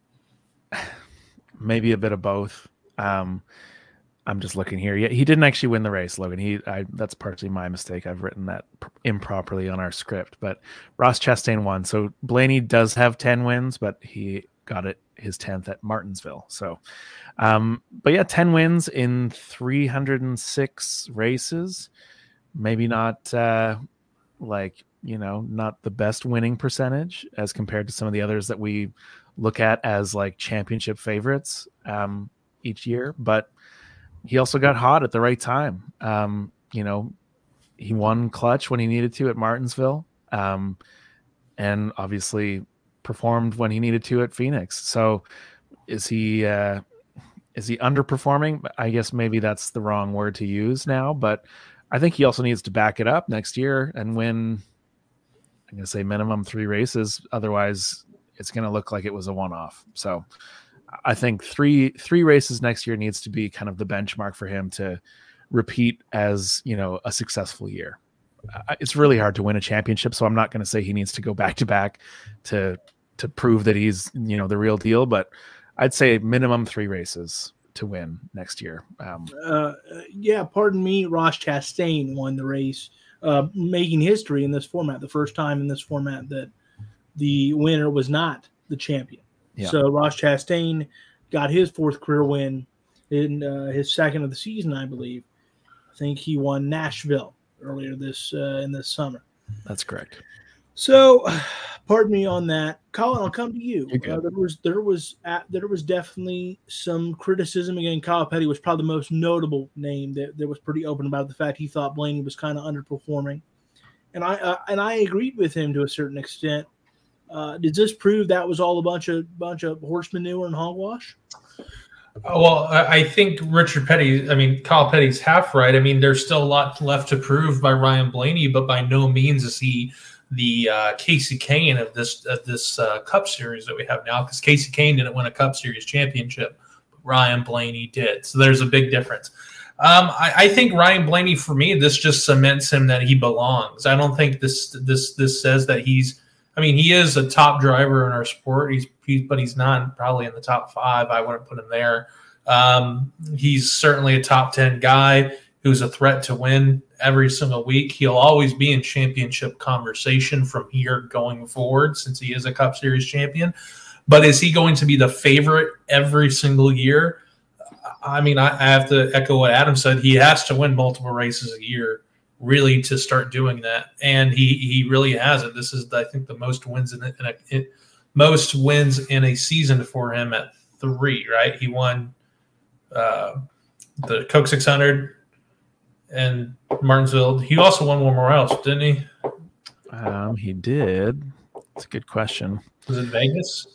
maybe a bit of both. Um, I'm just looking here. Yeah, he didn't actually win the race, Logan. He, I, that's partially my mistake. I've written that pr- improperly on our script. But Ross Chastain won. So Blaney does have ten wins, but he got it his tenth at Martinsville. So, um, but yeah, ten wins in three hundred six races. Maybe not uh, like you know, not the best winning percentage as compared to some of the others that we look at as like championship favorites um, each year, but he also got hot at the right time. Um, you know, he won clutch when he needed to at Martinsville, um, and obviously performed when he needed to at Phoenix. So is he uh, is he underperforming? I guess maybe that's the wrong word to use now, but I think he also needs to back it up next year and win. I'm going to say minimum three races. Otherwise, it's going to look like it was a one-off. So I think three three races next year needs to be kind of the benchmark for him to repeat as, you know, a successful year. Uh, it's really hard to win a championship, so I'm not going to say he needs to go back to back to to prove that he's, you know, the real deal. But I'd say minimum three races to win next year. Um, uh, yeah, pardon me, Ross Chastain won the race, uh, making history in this format, the first time in this format that the winner was not the champion. Yeah. So Ross Chastain got his fourth career win in uh, his second of the season, I believe. I think he won Nashville earlier this uh, in this summer. That's correct. So, pardon me on that, Colin. I'll come to you. Uh, there was there was uh, there was definitely some criticism. Again, Kyle Petty was probably the most notable name that, that was pretty open about the fact he thought Blaney was kind of underperforming, and I uh, and I agreed with him to a certain extent. Uh, does this prove that was all a bunch of bunch of horse manure and hogwash? Well, I think Richard Petty, I mean, Kyle Petty's half right. I mean, there's still a lot left to prove by Ryan Blaney, but by no means is he the uh, Casey Kane of this of this uh, Cup Series that we have now, because Casey Kane didn't win a Cup Series championship, but Ryan Blaney did. So there's a big difference. Um, I, I think Ryan Blaney, for me, this just cements him that he belongs. I don't think this this this says that he's. I mean, he is a top driver in our sport. He's, he's but he's not probably in the top five. I wouldn't put him there. Um, he's certainly a top ten guy who's a threat to win every single week. He'll always be in championship conversation from here going forward, since he is a Cup Series champion. But is he going to be the favorite every single year? I mean, I, I have to echo what Adam said. He has to win multiple races a year, really, to start doing that, and he he really has it. This is, I think, the most wins in, a, in, a, in most wins in a season for him at three. Right, he won uh, the Coke six hundred and Martinsville. He also won one more else, didn't he? Um, he did. It's a good question. Was it Vegas?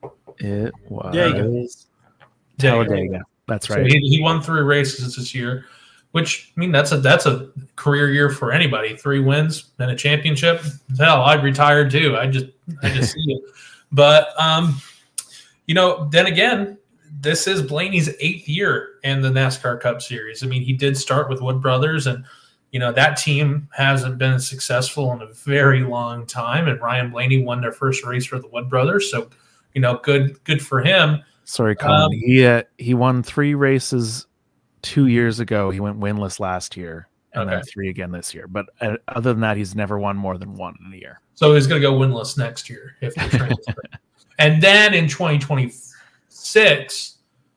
It was Vegas. Talladega. That's right. So he, he won three races this year. Which, I mean, that's a that's a career year for anybody. Three wins and a championship. Hell, I'd retire too. I just I just see it. But um, you know, then again, this is Blaney's eighth year in the NASCAR Cup Series. I mean, he did start with Wood Brothers, and you know that team hasn't been successful in a very long time. And Ryan Blaney won their first race for the Wood Brothers, so you know, good good for him. Sorry, Colin. Um, he uh, he won three races two years ago. He went winless last year, and okay. then three again this year. But uh, other than that, he's never won more than one in a year. So he's going to go winless next year if they transfer. And then in twenty twenty-six,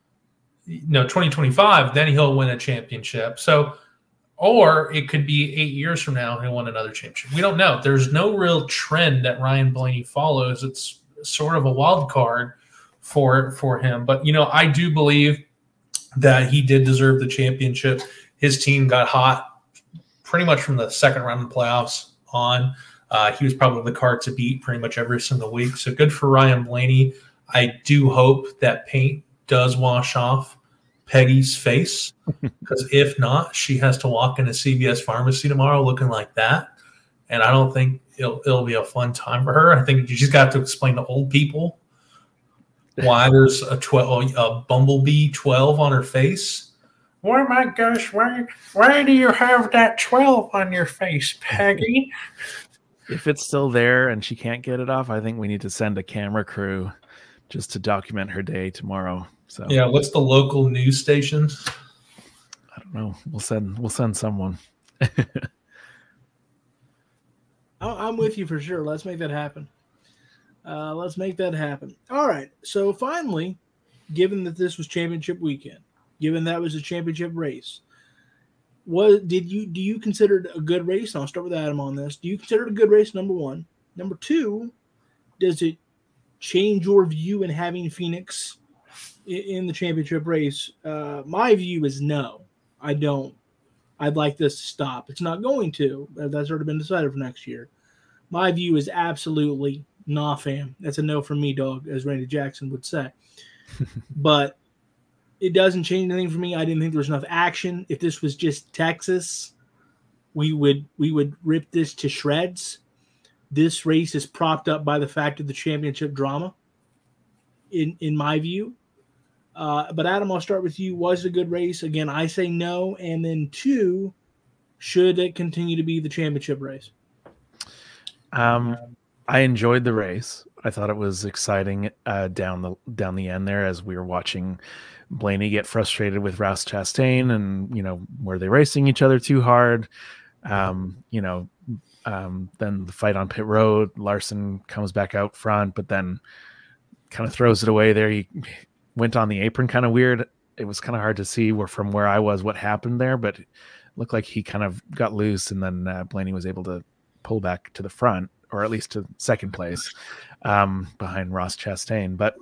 no, twenty twenty-five, then he'll win a championship. So, or it could be eight years from now he'll win another championship. We don't know. There's no real trend that Ryan Blaney follows. It's sort of a wild card for for him. But you know, I do believe that he did deserve the championship. His team got hot pretty much from the second round of the playoffs on. Uh, he was probably the card to beat pretty much every single week. So good for Ryan Blaney. I do hope that paint does wash off Peggy's face, because if not, she has to walk into C V S Pharmacy tomorrow looking like that. And I don't think it'll, it'll be a fun time for her. I think she's got to explain to old people why there's a twelve, a Bumblebee twelve on her face. Oh my gosh, why, why do you have that twelve on your face, Peggy? If it's still there and she can't get it off, I think we need to send a camera crew just to document her day tomorrow. So yeah, what's the local news station? I don't know. We'll send we'll send someone. I'm with you for sure. Let's make that happen. Uh, let's make that happen. All right. So finally, given that this was championship weekend, given that was a championship race, what did you do you consider it a good race? And I'll start with Adam on this. Do you consider it a good race? Number one. Number two, does it change your view in having Phoenix in the championship race? Uh, my view is no. I don't. I'd like this to stop. It's not going to. That's already been decided for next year. My view is absolutely nah, fam. That's a no from me, dog, as Randy Jackson would say. But it doesn't change anything for me. I didn't think there was enough action. If this was just Texas, we would we would rip this to shreds. This race is propped up by the fact of the championship drama, in in my view. Uh, but Adam, I'll start with you. Was it a good race? Again, I say no. And then two, should it continue to be the championship race? Um, I enjoyed the race. I thought it was exciting uh, down the down the end there as we were watching Blaney get frustrated with Ross Chastain, and you know, were they racing each other too hard? Um, you know, um, then the fight on pit road, Larson comes back out front, but then kind of throws it away there. He went on the apron kind of weird. It was kind of hard to see where from where I was what happened there, but it looked like he kind of got loose, and then uh, Blaney was able to pull back to the front, or at least to second place um, behind Ross Chastain. But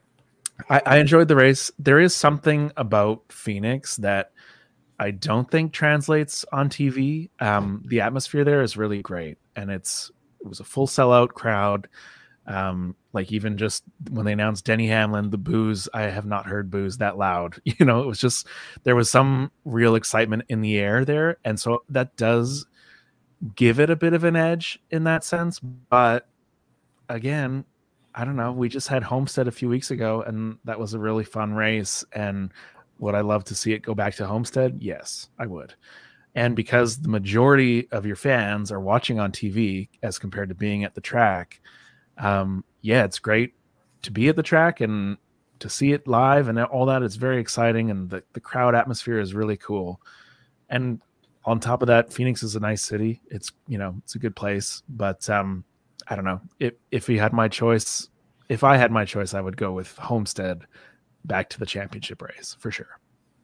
I, I enjoyed the race. There is something about Phoenix that I don't think translates on T V. Um, the atmosphere there is really great, and it's it was a full sellout crowd. Um, like even just when they announced Denny Hamlin, the boos, I have not heard boos that loud. You know, it was just there was some real excitement in the air there, and so that does give it a bit of an edge in that sense. But again, I don't know. We just had Homestead a few weeks ago, and that was a really fun race. And would I love to see it go back to Homestead? Yes, I would. And because the majority of your fans are watching on T V as compared to being at the track, um, yeah, it's great to be at the track and to see it live and all that. It's very exciting, and the, the crowd atmosphere is really cool. And on top of that, Phoenix is a nice city. It's, you know, it's a good place. But um, I don't know. If if we had my choice, if I had my choice, I would go with Homestead back to the championship race for sure.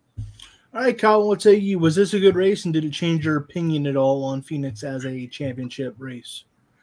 All right, Colin, what say you? Was this a good race, and did it change your opinion at all on Phoenix as a championship race?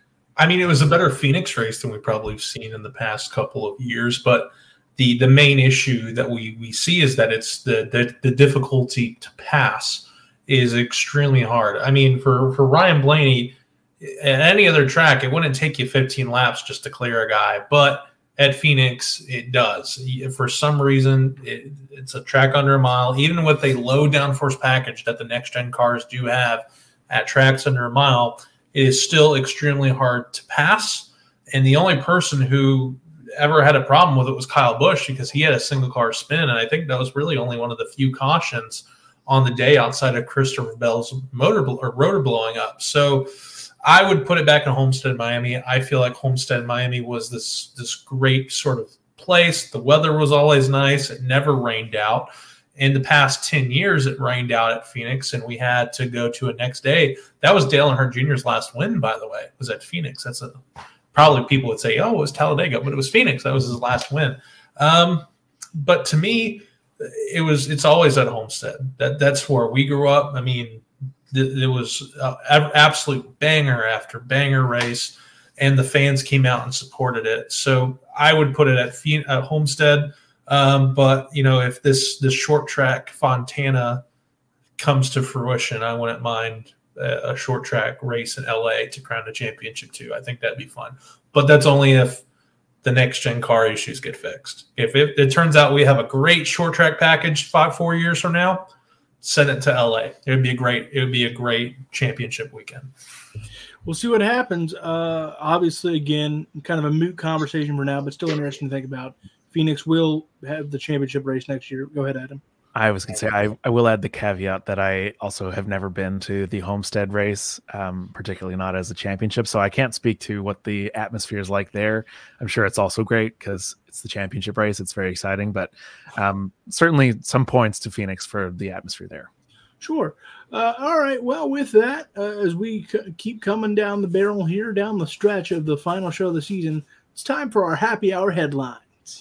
I mean, it was a better Phoenix race than we probably have seen in the past couple of years. But the the main issue that we, we see is that it's the, the the difficulty to pass is extremely hard. I mean, for, for Ryan Blaney, at any other track, it wouldn't take you fifteen laps just to clear a guy. But at Phoenix, it does. For some reason, it, it's a track under a mile. Even with a low downforce package that the next-gen cars do have at tracks under a mile, it is still extremely hard to pass. And the only person who ever had a problem with it was Kyle Busch, because he had a single-car spin, and I think that was really only one of the few cautions on the day outside of Christopher Bell's motor or rotor blowing up. So I would put it back in Homestead, Miami. I feel like Homestead, Miami was this, this great sort of place. The weather was always nice. It never rained out. In the past ten years, it rained out at Phoenix, and we had to go to a next day. That was Dale Earnhardt Junior's last win, by the way, was at Phoenix. That's a probably people would say, oh, it was Talladega, but it was Phoenix. That was his last win. Um, but to me, it was it's always at Homestead. That that's where we grew up. I mean, th- it was uh, absolute banger after banger race, and the fans came out and supported it. So I would put it at, Phe- at Homestead. Um, but you know, if this this short track Fontana comes to fruition, I wouldn't mind a, a short track race in L A to crown a championship too. I think that'd be fun. But that's only if the next gen car issues get fixed. If it, it turns out we have a great short track package five, four years from now, send it to L A. It would be a great, it would be a great championship weekend. We'll see what happens. Uh, obviously, again, kind of a moot conversation for now, but still interesting to think about. Phoenix will have the championship race next year. Go ahead, Adam. I was going to say, I, I will add the caveat that I also have never been to the Homestead race, um, particularly not as a championship. So I can't speak to what the atmosphere is like there. I'm sure it's also great because it's the championship race. It's very exciting, but um, certainly some points to Phoenix for the atmosphere there. Sure. Uh, all right. Well, with that, uh, as we c- keep coming down the barrel here, down the stretch of the final show of the season, it's time for our happy hour headline.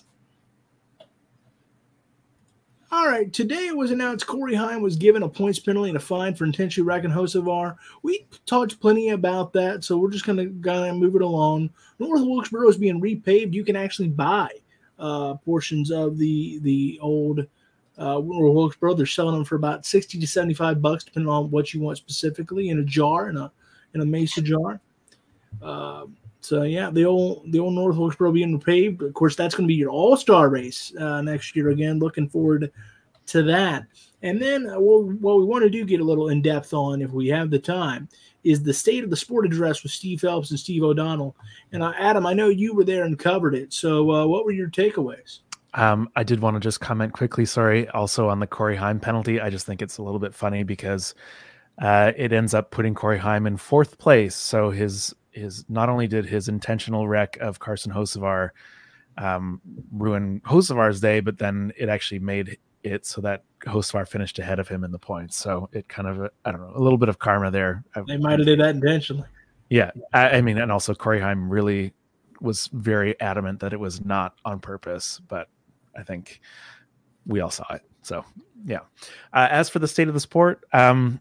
All right, today it was announced Corey Heim was given a points penalty and a fine for intentionally wrecking Hocevar. We talked plenty about that, so we're just going to kind of move it along. North Wilkesboro is being repaved. You can actually buy uh, portions of the the old uh, North Wilkesboro. They're selling them for about sixty to seventy-five bucks, depending on what you want specifically, in a jar, in a in a Mesa jar. Uh, so yeah, the old the old North Wilkesboro being repaved. Of course, that's going to be your all-star race uh, next year. Again, looking forward to that. And then uh, what, what we want to do get a little in depth on, if we have the time, is the state of the sport address with Steve Phelps and Steve O'Donnell. And uh, Adam, I know you were there and covered it. So uh, what were your takeaways? Um, I did want to just comment quickly, sorry, also on the Corey Heim penalty. I just think it's a little bit funny because uh, it ends up putting Corey Heim in fourth place. So his his not only did his intentional wreck of Carson Hocevar um, ruin Hocevar's day, but then it actually made it so that Hocevar finished ahead of him in the points. So it kind of, I don't know, a little bit of karma there. They might have did that intentionally. Yeah. I, I mean, and also Corey Heim really was very adamant that it was not on purpose, but I think we all saw it. So yeah. Uh, as for the state of the sport, um,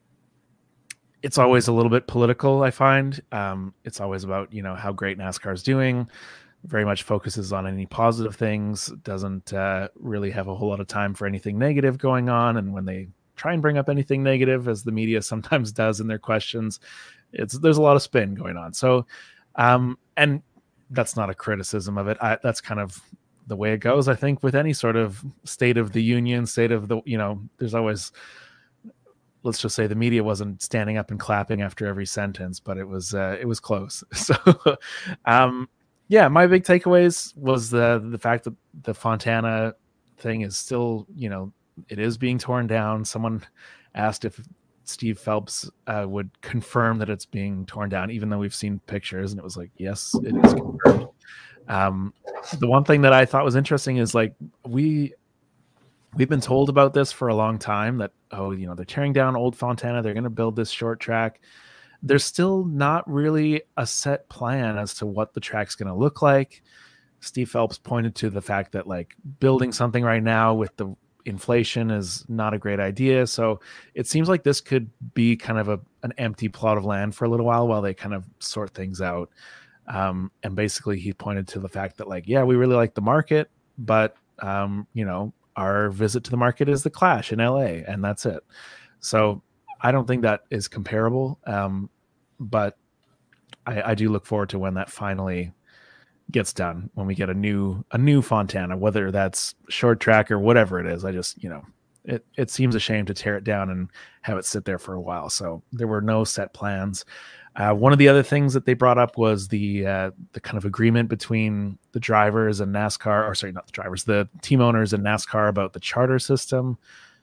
it's always a little bit political, I find. Um, it's always about, you know, how great NASCAR is doing. Very much focuses on any positive things, doesn't uh, really have a whole lot of time for anything negative going on. And when they try and bring up anything negative, as the media sometimes does in their questions, it's there's a lot of spin going on. So, um, and that's not a criticism of it. I, that's kind of the way it goes, I think, with any sort of state of the union, state of the, you know, there's always, let's just say the media wasn't standing up and clapping after every sentence, but it was, uh, it was close. So, um, yeah, my big takeaways was the the fact that the Fontana thing is still, you know, it is being torn down. Someone asked if Steve Phelps uh, would confirm that it's being torn down, even though we've seen pictures, and it was like, yes, it is confirmed. Um, the one thing that I thought was interesting is like we we've been told about this for a long time that, oh, you know, they're tearing down old Fontana, they're going to build this short track. There's still not really a set plan as to what the track's going to look like. Steve Phelps pointed to the fact that like building something right now with the inflation is not a great idea. So it seems like this could be kind of a, an empty plot of land for a little while while they kind of sort things out. Um, and basically he pointed to the fact that like, yeah, we really like the market, but um, you know, our visit to the market is the Clash in L A, and that's it. So I don't think that is comparable, um, but I, I do look forward to when that finally gets done, when we get a new a new Fontana, whether that's short track or whatever it is. I just, you know, it, it seems a shame to tear it down and have it sit there for a while. So there were no set plans. Uh, one of the other things that they brought up was the uh, the kind of agreement between the drivers and NASCAR, or sorry, not the drivers, the team owners and NASCAR about the charter system.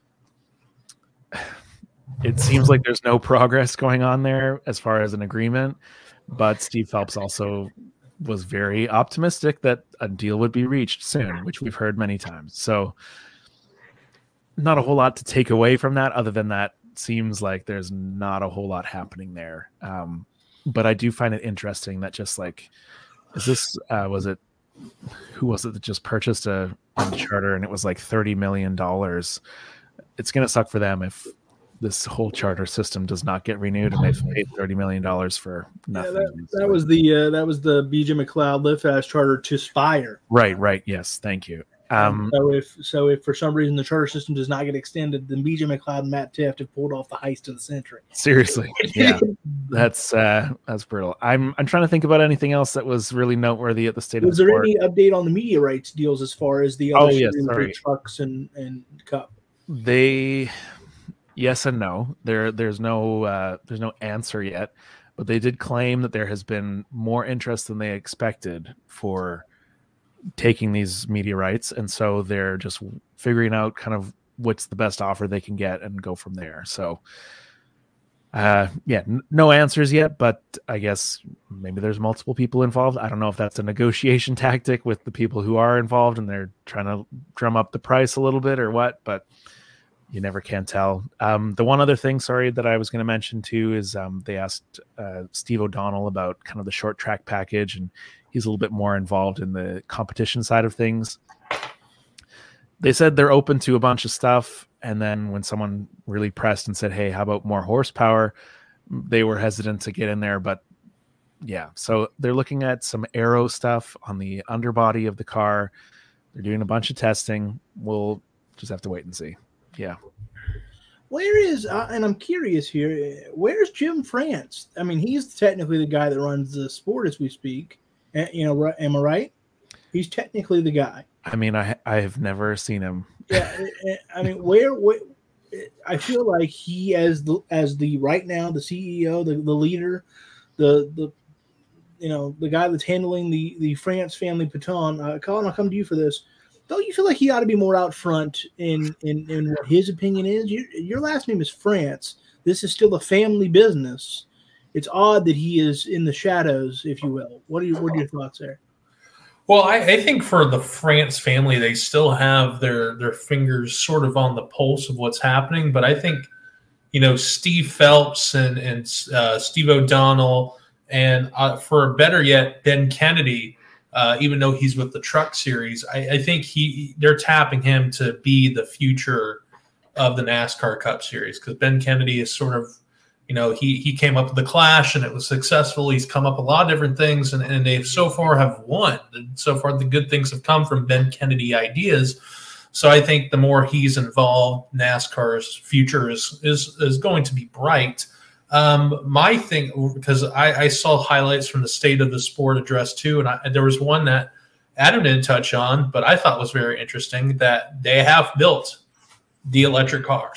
It seems like there's no progress going on there as far as an agreement, but Steve Phelps also was very optimistic that a deal would be reached soon, which we've heard many times. So not a whole lot to take away from that, other than that seems like there's not a whole lot happening there. Um, but I do find it interesting that just like, is this, uh, was it, who was it that just purchased a, a charter and it was like thirty million dollars? It's going to suck for them if this whole charter system does not get renewed and they've paid thirty million dollars for nothing. Yeah, that, that was the uh, that was the B J McLeod Live Fast charter to Spire. Right, right. Yes, thank you. Um, so if so, if for some reason the charter system does not get extended, then B J McLeod and Matt Tifft have pulled off the heist of the century. Seriously, yeah, that's uh, that's brutal. I'm I'm trying to think about anything else that was really noteworthy at the state was of the sport. Was there any update on the media rights deals as far as the other oh, yes, trucks and and Cup? They. Yes and no. There, there's no, uh, there's no answer yet, but they did claim that there has been more interest than they expected for taking these media rights, and so they're just figuring out kind of what's the best offer they can get and go from there. So, uh, yeah, n- no answers yet, but I guess maybe there's multiple people involved. I don't know if that's a negotiation tactic with the people who are involved, and they're trying to drum up the price a little bit or what, but. You never can tell. Um, the one other thing, sorry, that I was going to mention too is um, they asked uh, Steve O'Donnell about kind of the short track package, and he's a little bit more involved in the competition side of things. They said they're open to a bunch of stuff, and then when someone really pressed and said, hey, how about more horsepower, they were hesitant to get in there. But yeah, so they're looking at some aero stuff on the underbody of the car. They're doing a bunch of testing. We'll just have to wait and see. Yeah. Where is, uh, and I'm curious here, where's Jim France? I mean, he's technically the guy that runs the sport as we speak. Uh, you know, am I right? He's technically the guy. I mean, I I have never seen him Yeah, I mean, where, where I feel like he, as the as the right now the C E O, the, the leader, the the you know the guy that's handling the the France family baton. Uh, Colin, I'll come to you for this. Don't you feel like he ought to be more out front in in, in what his opinion is? You, your last name is France. This is still a family business. It's odd that he is in the shadows, if you will. What are your what are your thoughts there? Well, I, I think for the France family, they still have their their fingers sort of on the pulse of what's happening. But I think, you know, Steve Phelps and and uh, Steve O'Donnell, and uh, for better yet, Ben Kennedy, uh, even though he's with the Truck Series, I, I think he they're tapping him to be the future of the NASCAR Cup Series, because Ben Kennedy is sort of, you know, he he came up with the Clash and it was successful. He's come up with a lot of different things, and, and they so far have won. And so far, the good things have come from Ben Kennedy ideas. So I think the more he's involved, NASCAR's future is is, is going to be bright. Um, my thing, because I, I saw highlights from the State of the Sport address too, and, I, and there was one that Adam didn't touch on, but I thought was very interesting, that they have built the electric car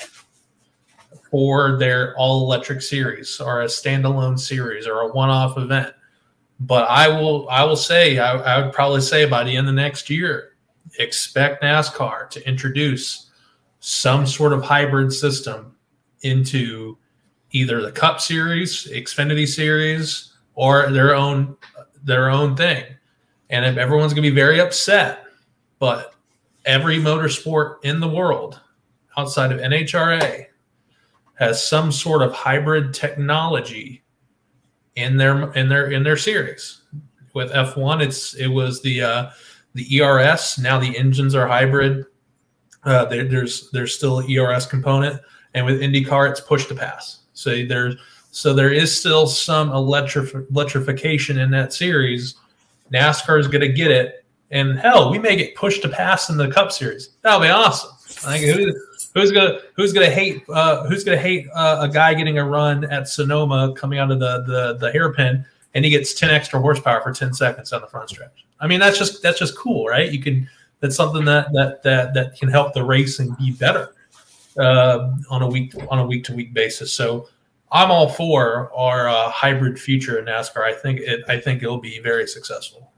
for their all-electric series or a standalone series or a one-off event. But I will I will say, I, I would probably say by the end of next year, expect NASCAR to introduce some sort of hybrid system into either the Cup Series, Xfinity Series, or their own their own thing. And if everyone's going to be very upset, but every motorsport in the world outside of N H R A has some sort of hybrid technology in their in their in their series. With F one, it's it was the uh, the E R S. Now the engines are hybrid. Uh, there, there's there's still an E R S component, and with IndyCar, it's push to pass. So there's so there is still some electrif- electrification in that series. NASCAR is going to get it, and hell, we may get push to pass in the Cup Series. That'll be awesome. Like, who, who's gonna who's gonna hate uh, who's gonna hate uh, a guy getting a run at Sonoma coming out of the, the the hairpin, and he gets ten extra horsepower for ten seconds on the front stretch? I mean, that's just that's just cool, right? You can that's something that that that that can help the racing be better uh, on a week on a week to week basis. So I'm all for our uh, hybrid future in NASCAR. I think it I think it'll be very successful.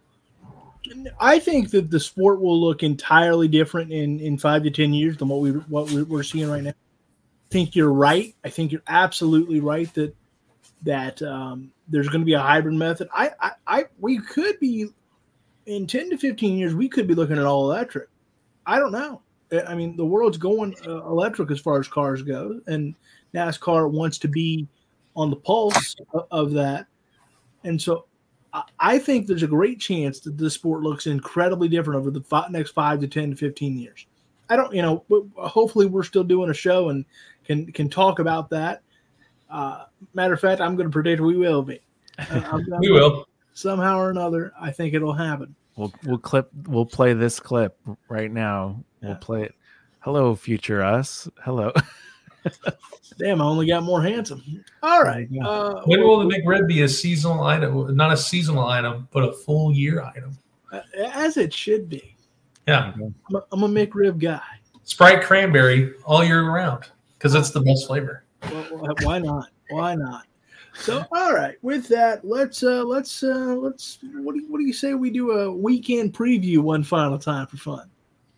I think that the sport will look entirely different in, in five to ten years than what we what we're seeing right now. I think you're right. I think you're absolutely right that that um, there's going to be a hybrid method. I, I, I we could be in ten to fifteen years. We could be looking at all electric. I don't know. I mean, the world's going uh, electric as far as cars go, and NASCAR wants to be on the pulse of, of that, and so. I think there's a great chance that this sport looks incredibly different over the five, next five to ten to fifteen years. I don't, you know, hopefully we're still doing a show and can can talk about that. Uh, matter of fact, I'm going to predict we will be. Uh, we will. Somehow or another, I think it'll happen. We'll we'll clip. We'll play this clip right now. We'll yeah. play it. Hello, future us. Hello. Damn, I only got more handsome. All right. Uh, when will the McRib be a seasonal item? Not a seasonal item, but a full year item. As it should be. Yeah. I'm a, I'm a McRib guy. Sprite cranberry all year round because it's the best flavor. Well, why not? Why not? So, all right. With that, let's uh, let's uh, let's. What do you, what do you say we do a weekend preview one final time for fun?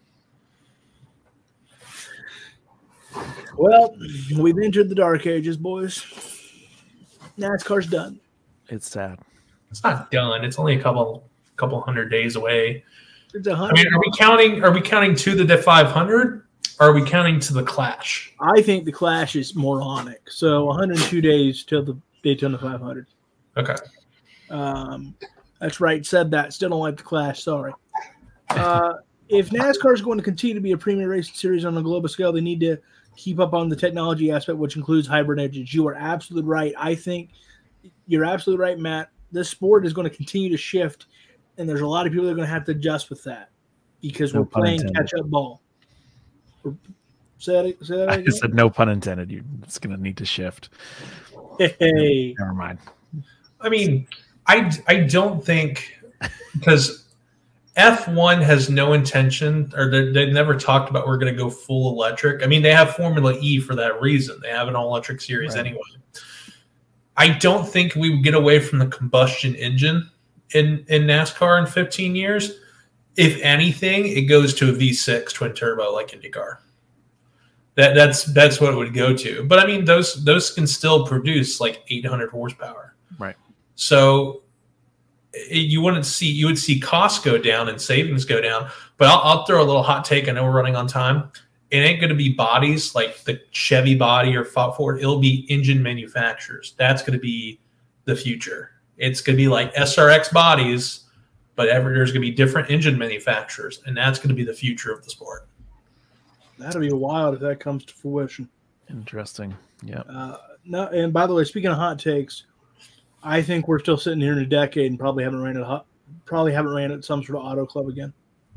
Well, we've entered the dark ages, boys. NASCAR's done. It's sad. It's not done. It's only a couple couple hundred days away. It's a hundred. I mean, are we counting? Are we counting to the five hundred? Or are we counting to the Clash? I think the Clash is moronic. So one hundred two days till the Daytona five hundred. Okay. Um, that's right. Said that. Still don't like the Clash. Sorry. Uh, if NASCAR is going to continue to be a premier racing series on a global scale, they need to keep up on the technology aspect, which includes hybrid engines. You are absolutely right. I think you're absolutely right, Matt. This sport is going to continue to shift, and there's a lot of people that are going to have to adjust with that because no we're playing catch-up ball. Say that, say that I again? said no pun intended. You, it's going to need to shift. Hey. Never mind. I mean, I, I don't think – because F one has no intention, or they, they've never talked about we're going to go full electric. I mean, they have Formula E for that reason. They have an all-electric series right. anyway. I don't think we would get away from the combustion engine in, in NASCAR in fifteen years. If anything, it goes to a V six twin turbo like IndyCar. That that's that's what it would go to. But I mean, those those can still produce like eight hundred horsepower. Right. So you wouldn't see you would see costs go down and savings go down. But I'll, I'll throw a little hot take. I know we're running on time. It ain't going to be bodies like the Chevy body or Ford. It'll be engine manufacturers. That's going to be the future. It's going to be like S R X bodies, but every, there's going to be different engine manufacturers, and that's going to be the future of the sport. That'll be wild if that comes to fruition. Interesting. Yeah. Uh, no, and by the way, speaking of hot takes, I think we're still sitting here in a decade and probably haven't ran at probably haven't ran at some sort of auto club again.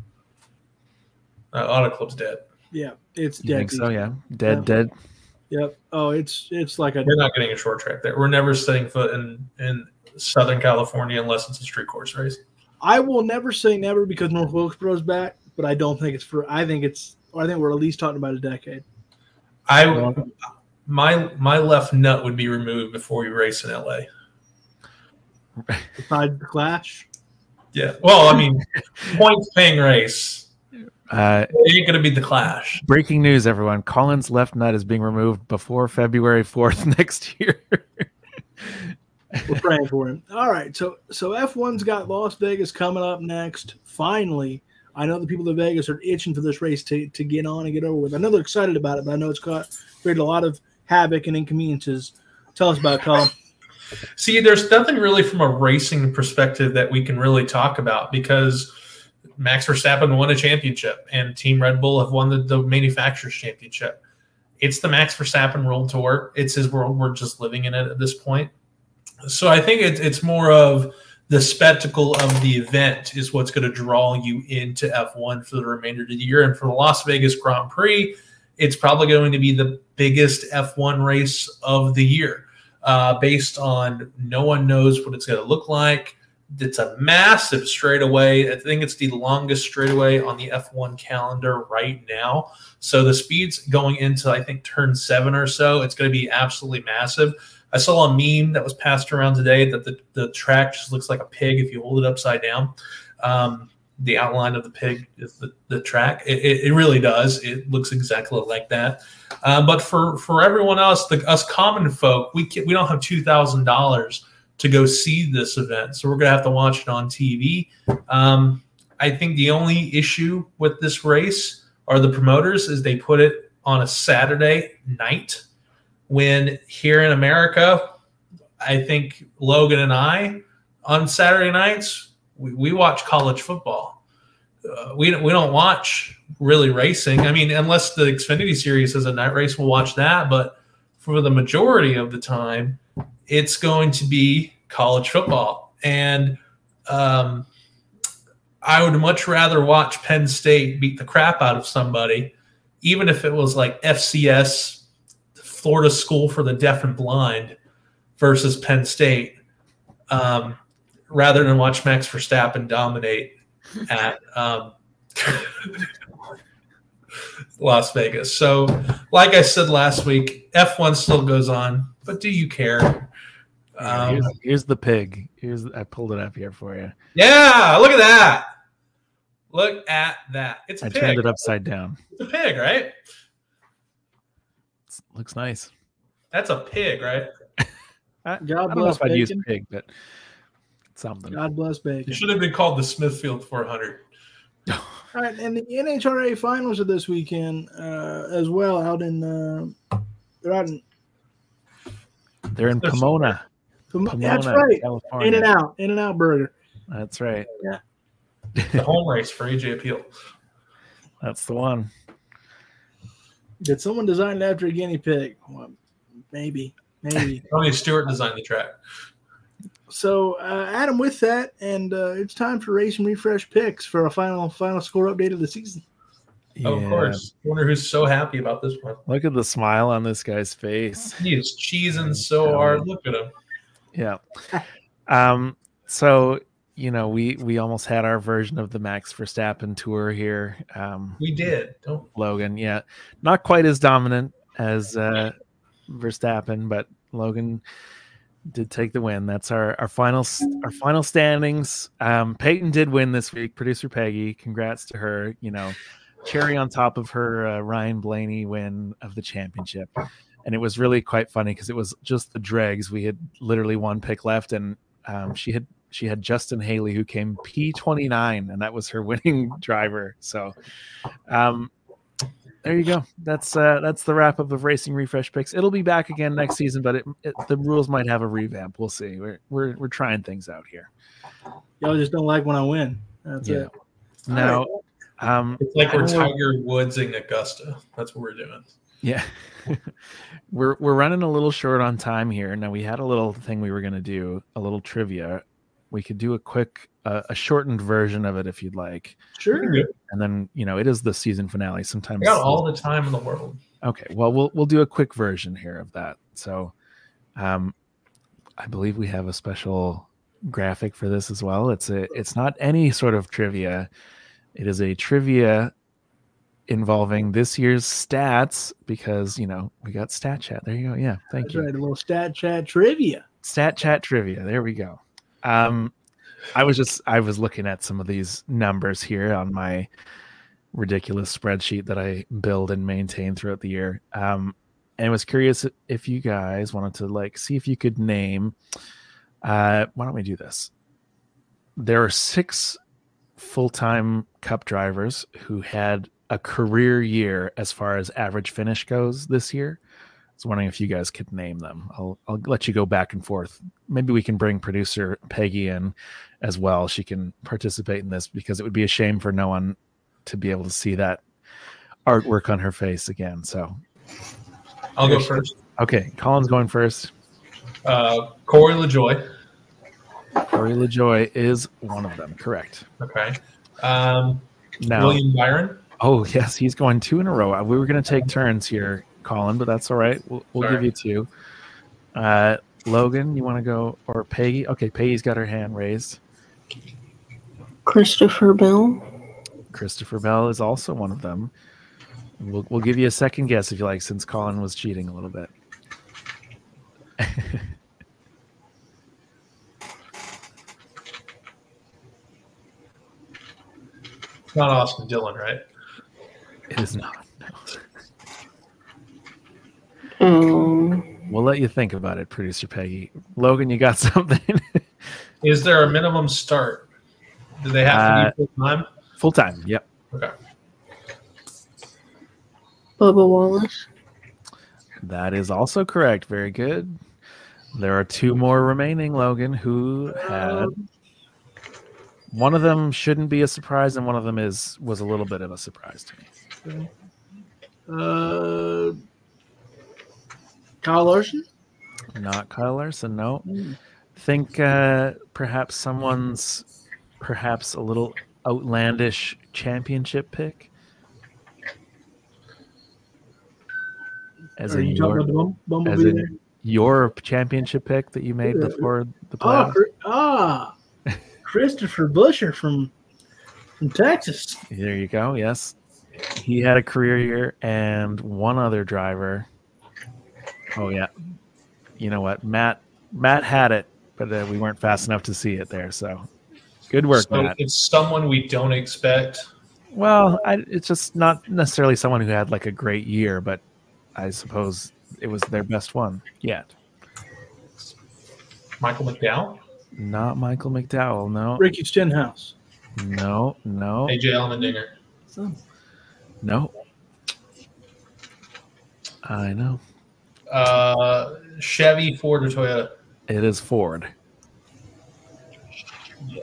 Uh, auto club's dead. Yeah, it's you dead. Think so? Yeah, dead, yeah. dead. Yep. Oh, it's it's like a. We're not getting a short track there. We're never setting foot in in Southern California unless it's a street course race. I will never say never because North Wilkesboro's back, but I don't think it's for. I think it's. I think we're at least talking about a decade. I my my left nut would be removed before we race in L A. Besides the Clash. Yeah. Well, I mean, points paying race. Uh, it ain't going to be the Clash. Breaking news, everyone. Colin's left nut is being removed before February fourth next year. We're praying for him. All right. So so F one's got Las Vegas coming up next. Finally, I know the people of Vegas are itching for this race to, to get on and get over with. I know they're excited about it, but I know it's got created a lot of havoc and inconveniences. Tell us about it, Colin. See, there's nothing really from a racing perspective that we can really talk about because Max Verstappen won a championship and Team Red Bull have won the, the manufacturer's championship. It's the Max Verstappen world tour. It's his world. We're just living in it at this point. So I think it, it's more of the spectacle of the event is what's going to draw you into F one for the remainder of the year. And for the Las Vegas Grand Prix, it's probably going to be the biggest F one race of the year uh, based on no one knows what it's going to look like. It's a massive straightaway. I think it's the longest straightaway on the F one calendar right now. So the speed's going into, I think, turn seven or so. It's going to be absolutely massive. I saw a meme that was passed around today that the, the track just looks like a pig if you hold it upside down. Um, the outline of the pig is the, the track. It, it, it really does. It looks exactly like that. Uh, but for, for everyone else, the, us common folk, we can, we don't have two thousand dollars to go see this event. So we're going to have to watch it on T V. Um, I think the only issue with this race are the promoters is they put it on a Saturday night when here in America, I think Logan and I on Saturday nights, we, we watch college football. Uh, we, we don't watch really racing. I mean, unless the Xfinity Series is a night race, we'll watch that. But for the majority of the time, it's going to be college football. And um, I would much rather watch Penn State beat the crap out of somebody, even if it was like F C S, Florida School for the Deaf and Blind versus Penn State, um, rather than watch Max Verstappen dominate at um, Las Vegas. So, like I said last week, F one still goes on, but do you care? Um, here's, here's the pig. Here's I pulled it up here for you. Yeah, look at that. Look at that. It's a I pig. turned it upside down. It's a pig, right? It's, looks nice. That's a pig, right? I, God I don't know bless if I'd use bacon. pig, but it's something. God bless It bacon. should have been called the Smithfield four hundred. All right, and the N H R A finals are this weekend uh, as well. Out in uh, they're out in They're in Pomona. Pomona. Pomona, That's right. California. In and Out, In and Out Burger. That's right. Yeah, The home race for A J Appeal. That's the one. did someone design it after a guinea pig? Well, maybe, maybe. Tony Stewart designed the track. So, uh, Adam, with that, and uh, it's time for Race and Refresh picks for a final final score update of the season. Oh, of course. I wonder who's so happy about this one. Look at the smile on this guy's face. He is cheesing so hard. Look at him. Yeah. Um, so you know, we we almost had our version of the Max Verstappen tour here. Um, we did. Don't Logan, yeah, not quite as dominant as uh, Verstappen, but Logan did take the win. That's our our final our final standings. Um, Peyton did win this week. Producer Peggy, congrats to her. You know, cherry on top of her uh, Ryan Blaney win of the championship. And it was really quite funny because it was just the dregs. We had literally one pick left, and um, she had she had Justin Haley, who came P twenty-nine, and that was her winning driver. So um, there you go. That's uh, that's the wrap up of Racing Refresh Picks. It'll be back again next season, but it, it, the rules might have a revamp. We'll see. We're we're we're trying things out here. Y'all just don't like when I win. That's yeah. it. Now, um, it's like we're Tiger Woodsing Augusta. That's what we're doing. Yeah. we're we're running a little short on time here. Now, we had a little thing we were going to do, a little trivia. We could do a quick, uh, a shortened version of it if you'd like. Sure. And then, you know, it is the season finale. Sometimes we got all the time in the world. Okay. Well, we'll we'll do a quick version here of that. So, um, I believe we have a special graphic for this as well. It's a it's not any sort of trivia. It is a trivia involving this year's stats because, you know, we got Stat Chat. There you go. Yeah, thank That's you. Right, a little Stat Chat trivia. Stat Chat trivia. There we go. Um, I was just I was looking at some of these numbers here on my ridiculous spreadsheet that I build and maintain throughout the year. Um, and was curious if you guys wanted to like see if you could name. Uh, why don't we do this? There are six full-time Cup drivers who had a career year as far as average finish goes this year. I was wondering if you guys could name them. I'll I'll let you go back and forth. Maybe we can bring producer Peggy in as well. She can participate in this because it would be a shame for no one to be able to see that artwork on her face again. So I'll go first. Okay, Colin's going first. Uh, Corey LaJoy. Corey LaJoy is one of them. Correct. Okay. Um, now, William Byron. Oh, yes, he's going two in a row. We were going to take turns here, Colin, but that's all right. We'll, we'll give you two. Uh, Logan, you want to go? Or Peggy? Okay, Peggy's got her hand raised. Christopher Bell. Christopher Bell is also one of them. We'll, we'll give you a second guess if you like, since Colin was cheating a little bit. Not Austin Dillon, right? It is not. No. Um, we'll let you think about it, producer Peggy. Logan, you got something? Is there a minimum start? Do they have uh, to be full time? Full time, yep. Okay. Bubba Wallace. That is also correct. Very good. There are two more remaining, Logan, who had one of them shouldn't be a surprise, and one of them is was a little bit of a surprise to me. Uh, Kyle Larson? Not Kyle Larson, no. Mm. Think uh, perhaps someone's perhaps a little outlandish championship pick. As Are in you your, talking about Bumblebee as in there? your championship pick that you made before the playoffs? Ah, ah, Christopher Busher from from Texas. There you go. Yes, he had a career year, and one other driver. Oh yeah, you know what, Matt? Matt had it, but uh, we weren't fast enough to see it there. So good work, so Matt. It's someone we don't expect. Well, I, it's just not necessarily someone who had like a great year, but I suppose it was their best one yet. Michael McDowell? Not Michael McDowell, no. Ricky Stenhouse? No, no. A J Allmendinger? No. I know. Uh, Chevy, Ford, or Toyota? It is Ford. Yeah.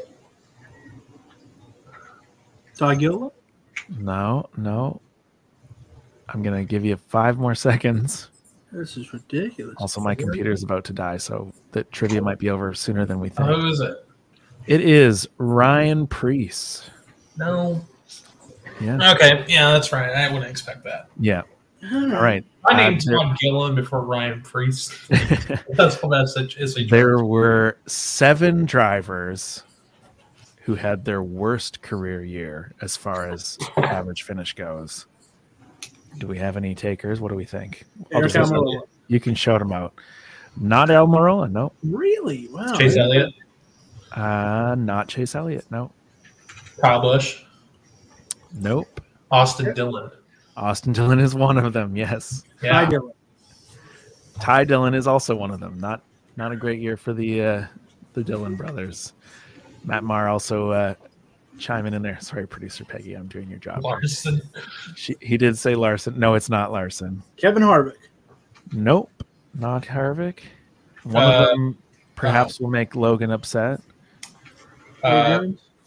Ty Gilliland? No, no. I'm going to give you five more seconds. This is ridiculous. Also, my computer is about to die, so the trivia might be over sooner than we think. Who is it? It is Ryan Preece. No. Yeah. Okay. Yeah, that's right. I wouldn't expect that. Yeah. All right. I named uh, Tom Gillen before Ryan Preece. That's what that's a, is a There were seven drivers who had their worst career year as far as average finish goes. Do we have any takers? What do we think? Eric just, Almirola. You can shout them out. Not Almirola, no. Really? Wow. Chase Elliott. Uh, not Chase Elliott, no. Kyle Busch. Nope. Austin Dillon. Austin Dillon is one of them, yes. Yeah. Ty Dillon. Ty Dillon is also one of them. Not not a great year for the uh, the Dillon brothers. Matt Maher also uh, chiming in there. Sorry, producer Peggy, I'm doing your job. Larson. She, he did say Larson. No, it's not Larson. Kevin Harvick. Nope, not Harvick. One Uh, of them perhaps will make Logan upset. Uh,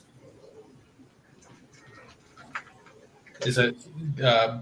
is it uh,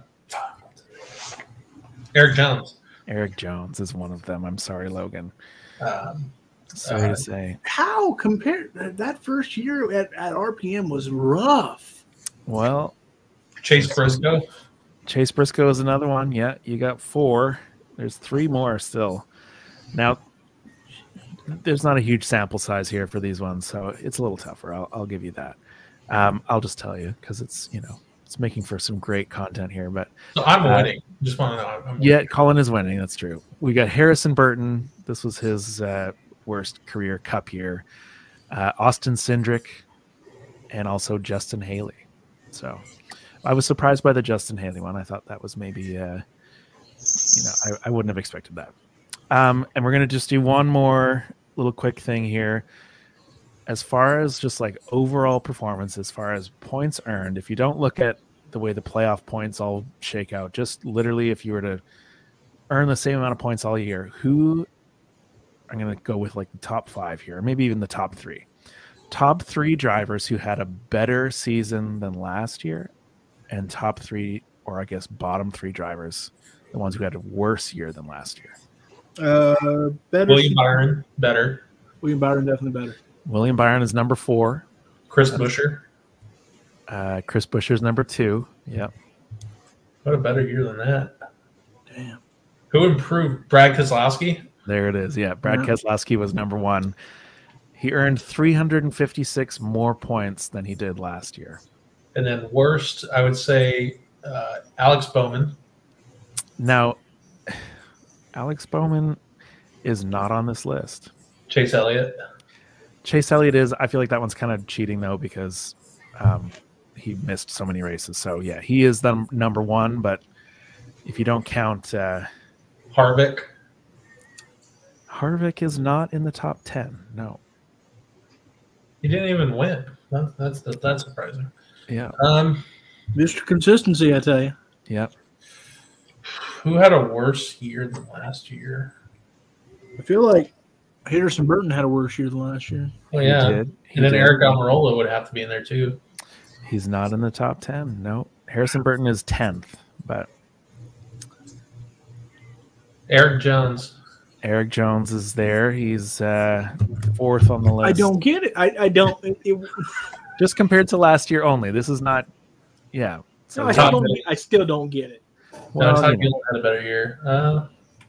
Eric Jones? Eric Jones is one of them. I'm sorry, Logan. Um, Sorry uh, to say. How compared that first year at, at R P M was rough. Well, Chase Briscoe. Chase Briscoe is another one. Yeah, you got four. There's three more still. Now, there's not a huge sample size here for these ones, so it's a little tougher. I'll, I'll give you that. Um, I'll just tell you because it's, you know, it's making for some great content here. But So I'm Uh, winning. Just want to know. I'm winning. yeah, Colin is winning. That's true. We got Harrison Burton. This was his uh, worst career Cup year. Uh, Austin Cindric, and also Justin Haley. So I was surprised by the Justin Haley one. I thought that was maybe, uh, you know, I, I wouldn't have expected that. Um, and we're going to just do one more little quick thing here. As far as just like overall performance, as far as points earned, if you don't look at the way the playoff points all shake out, just literally if you were to earn the same amount of points all year, who, I'm going to go with like the top five here, or maybe even the top three. Top three drivers who had a better season than last year, and top three, or I guess bottom three drivers, the ones who had a worse year than last year. Uh, better. William Byron, better. William Byron definitely better. William Byron is number four. Chris Buescher. Uh, Chris Buescher is number two. Yep. What a better year than that. Damn. Who improved? Brad Keselowski? There it is. Yeah. Brad Yeah. Keselowski was number one. He earned three hundred fifty-six more points than he did last year. And then worst, I would say uh, Alex Bowman. Now, Alex Bowman is not on this list. Chase Elliott. Chase Elliott is. I feel like that one's kind of cheating, though, because um, he missed so many races. So, yeah, he is the number one. But if you don't count, uh, Harvick. Harvick is not in the top ten. No. He didn't even win. That, that's that, that's surprising. Yeah. Um, Mister Consistency, I tell you. Yep. who had a worse year than last year? I feel like Harrison Burton had a worse year than last year. Oh yeah, He did. He and then did. Eric Almirola would have to be in there too. He's not in the top ten. No. Harrison Burton is tenth, but Eric Jones. Eric Jones is there. He's uh, fourth on the list. I don't get it. I, I don't. It, it, Just compared to last year only. This is not. Yeah. So no, I, still don't, get- I still don't get it. No, well, Todd you know, Gilliland had a better year. Uh,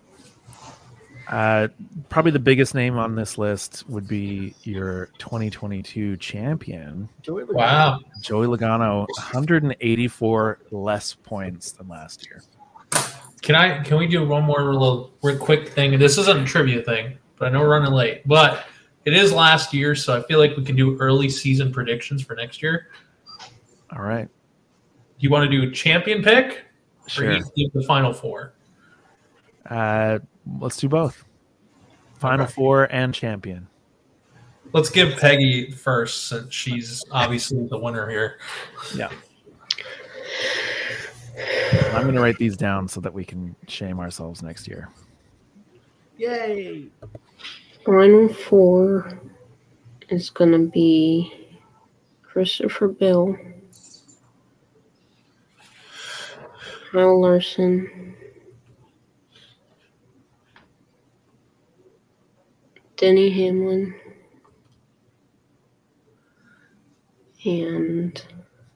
uh, probably the biggest name on this list would be your twenty twenty-two champion, wow. Joey Logano, one hundred eighty-four less points than last year. Can I? Can we do one more little real quick thing? This isn't a trivia thing, but I know we're running late. But it is last year, so I feel like we can do early season predictions for next year. All right. Do you want to do a champion pick, Sure. or you do the final four? Uh, let's do both. Final Okay. four and champion. Let's give Peggy first, since she's obviously the winner here. Yeah. I'm going to write these down so that we can shame ourselves next year. Yay! Final four is going to be Christopher Bill, Kyle Larson, Denny Hamlin, and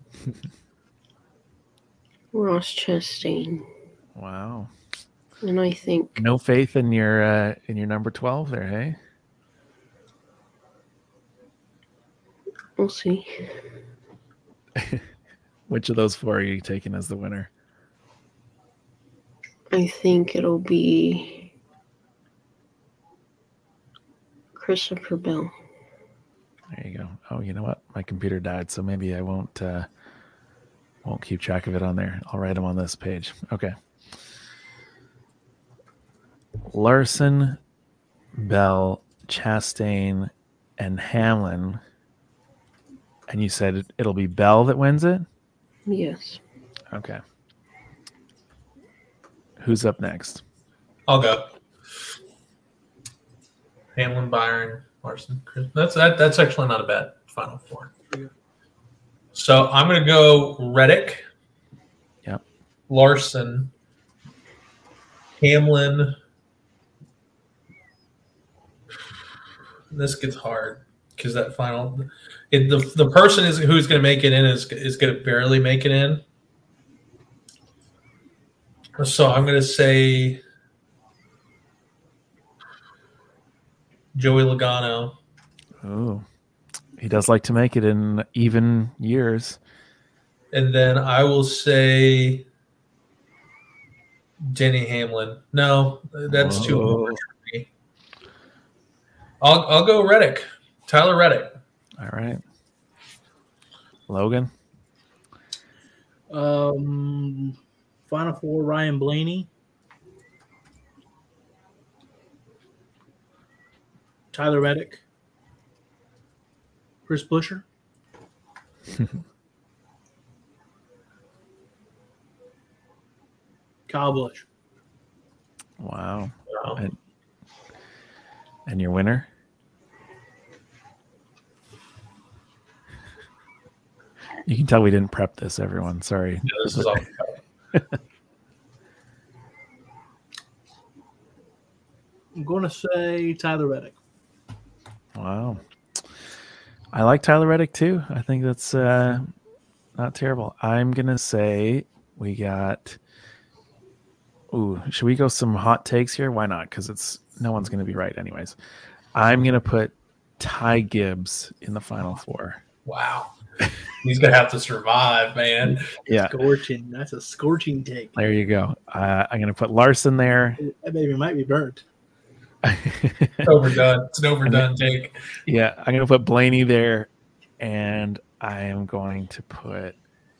Ross Chastain. Wow. And I think No faith in your uh, in your number twelve there, hey? We'll see. Which of those four are you taking as the winner? I think it'll be Christopher Bell. There you go. Oh, you know what? My computer died, so maybe I won't uh, won't keep track of it on there. I'll write them on this page. Okay. Larson, Bell, Chastain, and Hamlin. And you said it, it'll be Bell that wins it? Yes. Okay. Who's up next? I'll go. Hamlin, Byron, Larson, Chris. That's that, that's actually not a bad final four. So I'm going to go Reddick. Yep. Larson, Hamlin. This gets hard because that final, it, the the person is who's going to make it in is is going to barely make it in. So I'm going to say Joey Logano. Oh, he does like to make it in even years. And then I will say Denny Hamlin. No, that's too over for me. I'll I'll go Reddick. Tyler Reddick. All right. Logan. Um, Final Four: Ryan Blaney, Tyler Reddick, Chris Buescher, Kyle Busch. Wow. Wow. And, and your winner? You can tell we didn't prep this, everyone. Sorry. Yeah, this is all. I'm going to say Tyler Reddick. Wow. I like Tyler Reddick too. I think that's uh, not terrible. I'm going to say we got. Ooh, should we go some hot takes here? Why not? Because it's no one's going to be right, anyways. I'm going to put Ty Gibbs in the final four. Wow. He's going to have to survive, man. Yeah. Scorching. That's a scorching take. There you go. Uh, I'm going to put Larson there. That baby might be burnt. It's overdone. It's an overdone take. Yeah, I'm going to put Blaney there, and I am going to put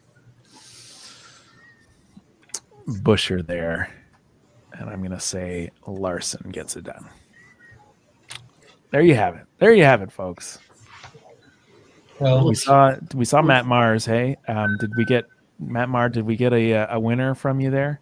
Buescher there, and I'm going to say Larson gets it done. There you have it. There you have it, folks. Well, We saw we saw Matt Mars. Hey, um, did we get Matt Mars? Did we get a a winner from you there?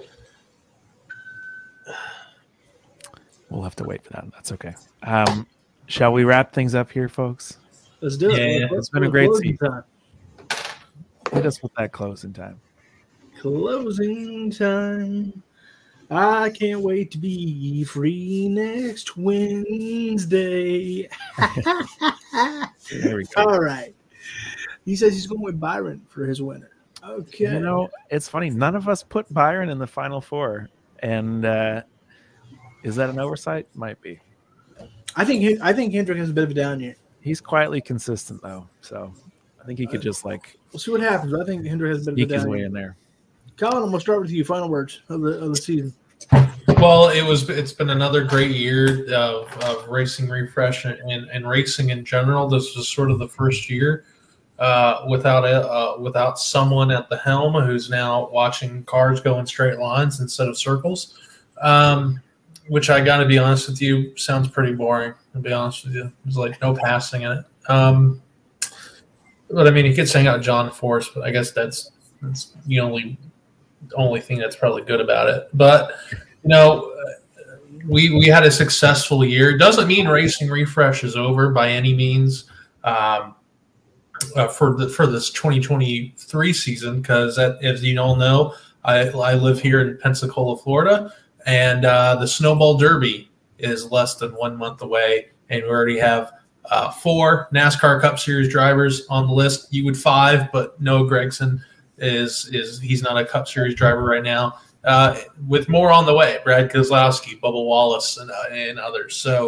We'll have to wait for that. That's okay. Um, shall we wrap things up here, folks? Let's do it. Yeah, Let's it's been a go great closing season. time. Hit us with that closing time. Closing time. I can't wait to be free next Wednesday. There we go. All right. He says he's going with Byron for his winner. Okay. You know, it's funny. None of us put Byron in the final four, and uh, is that an oversight? Might be. I think I think Hendrick has a bit of a down year. He's quietly consistent though, so I think he could just like We'll see what happens. I think Hendrick has a bit sneak of a his down way year. in there. Colin, I'm gonna start with you. Final words of the of the season. well, it was. It's been another great year of, of racing refresh and, and, and racing in general. This was sort of the first year uh, without a uh, without someone at the helm who's now watching cars go in straight lines instead of circles. Um, which I got to be honest with you, sounds pretty boring. To be honest with you, there's like no passing in it. Um, but I mean, you could hang out John Force, but I guess that's that's the only only thing that's probably good about it. But you know, we we had a successful year. It doesn't mean racing refresh is over by any means um, uh, for the for this twenty twenty-three season, because as you all know, I I live here in Pensacola, Florida. And uh, the Snowball Derby is less than one month away, and we already have uh, four NASCAR Cup Series drivers on the list. You would five, but Noah Gragson is is he's not a Cup Series driver right now. Uh, with more on the way, Brad Keselowski, Bubba Wallace, and uh, and others. So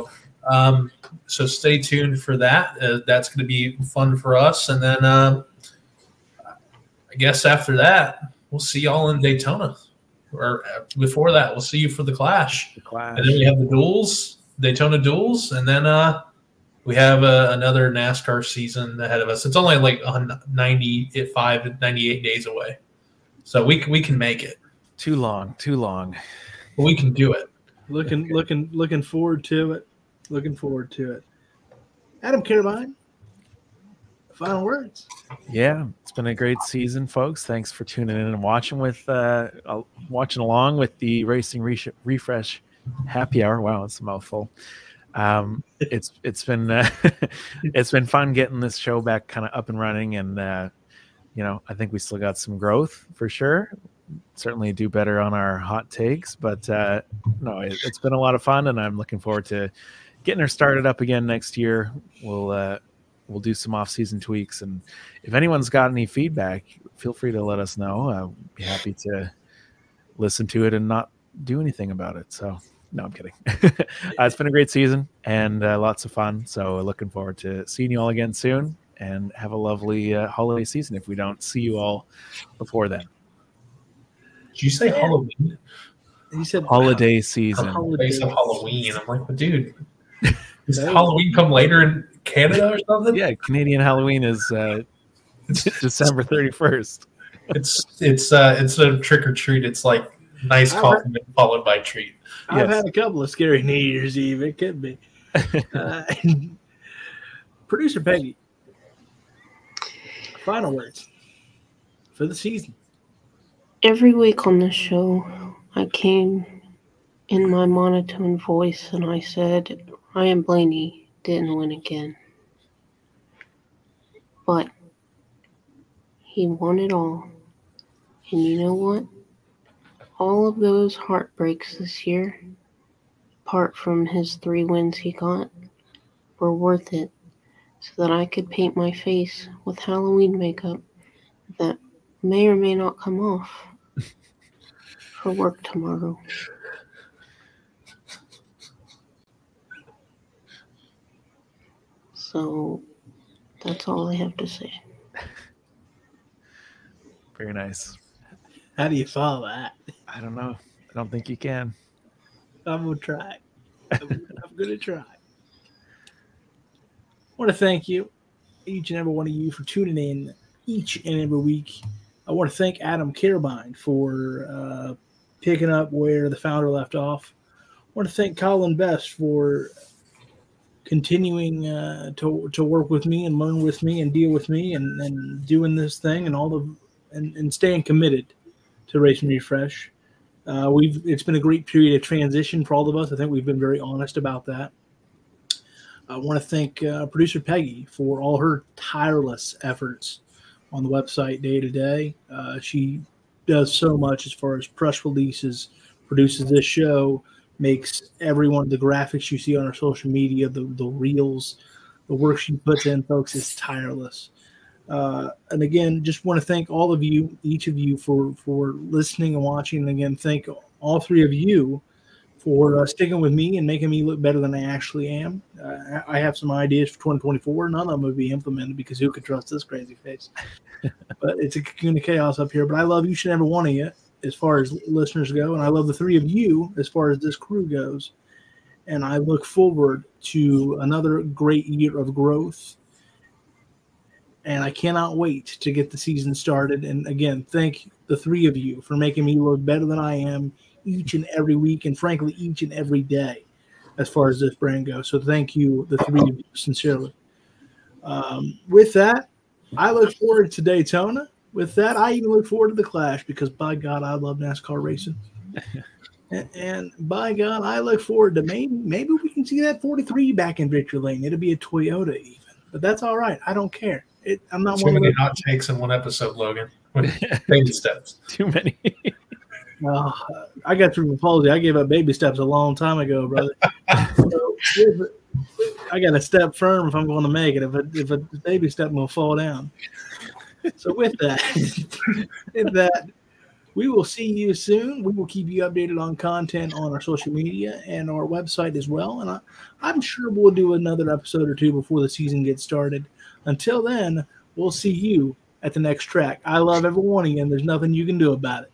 Um, so stay tuned for that. Uh, that's going to be fun for us. And then uh, I guess after that, we'll see y'all in Daytona. Or before that, we'll see you for the Clash. The Clash. And then we have the duels, Daytona duels, and then uh, we have uh, another NASCAR season ahead of us. It's only like ninety-five, ninety-eight days away. So we, we can make it. Too long, too long. We can do it. Looking, looking, looking forward to it. Looking forward to it. Adam Carabine, final words. Yeah, it's been a great season, folks. Thanks for tuning in and watching with uh, uh watching along with the Racing Re- Refresh Happy Hour. Wow, it's a mouthful. Um, it's it's been uh, it's been fun getting this show back kind of up and running, and uh, you know, I think we still got some growth for sure. Certainly do better on our hot takes, but uh, no, it, it's been a lot of fun, and I'm looking forward to getting her started up again next year. We'll uh, we'll do some off-season tweaks, and if anyone's got any feedback, feel free to let us know. I'll be happy to listen to it and not do anything about it. So, no, I'm kidding. uh, it's been a great season and uh, lots of fun. So, looking forward to seeing you all again soon, and have a lovely uh, holiday season if we don't see you all before then. Did you say Halloween? He said Holiday season. Holiday. They said Halloween. I'm like, but dude, does Halloween come later in Canada or something? Yeah, Canadian Halloween is uh, December thirty-first. It's it's uh it's a trick or treat. It's like nice compliment followed by treat. I've Yes. had a couple of scary New Year's Eve. It could be. Uh, Producer Peggy, final words for the season. Every week on the show, I came in my monotone voice and I said, Ryan Blaney didn't win again. But he won it all. And you know what? All of those heartbreaks this year, apart from his three wins he got, were worth it so that I could paint my face with Halloween makeup that may or may not come off for work tomorrow. So that's all I have to say. Very nice. How do you follow that? I don't know. I don't think you can. I'm gonna try. I'm, I'm gonna try. I want to thank you, each and every one of you, for tuning in each and every week. I want to thank Adam Carabine for uh, picking up where the founder left off. I want to thank Colin Best for continuing uh, to to work with me and learn with me and deal with me and, and doing this thing and all the and, and staying committed to Racing Refresh. Uh, we've it's been a great period of transition for all of us. I think we've been very honest about that. I want to thank uh, producer Peggy for all her tireless efforts on the website day to day. Uh, she does so much as far as press releases, produces this show, makes every one of the graphics you see on our social media, the, the reels, the work she puts in, folks, is tireless. Uh, and again, just want to thank all of you, each of you, for, for listening and watching. And again, thank all three of you for uh, sticking with me and making me look better than I actually am. Uh, I have some ideas for twenty twenty-four. None of them will be implemented because who could trust this crazy face? But it's a cocoon of chaos up here. But I love each and every one of you as far as listeners go, and I love the three of you as far as this crew goes. And I look forward to another great year of growth. And I cannot wait to get the season started. And again, thank the three of you for making me look better than I am each and every week, and frankly, each and every day as far as this brand goes. So thank you, the three of you, sincerely. Um, with that, I look forward to Daytona. With that, I even look forward to the Clash because, by God, I love NASCAR racing. and, and by God, I look forward to maybe maybe we can see that forty-three back in Victory Lane. It'll be a Toyota even. But that's all right. I don't care. It, I'm not Too one many of hot takes in one episode, Logan. Baby steps. Too many. Uh, I got through palsy. I gave up baby steps a long time ago, brother. So, I got to step firm if I'm going to make it. If a, if a baby step will fall down. So with that, with that, We will see you soon. We will keep you updated on content on our social media and our website as well. And I, I'm sure we'll do another episode or two before the season gets started. Until then, we'll see you at the next track. I love every one of you, and there's nothing you can do about it.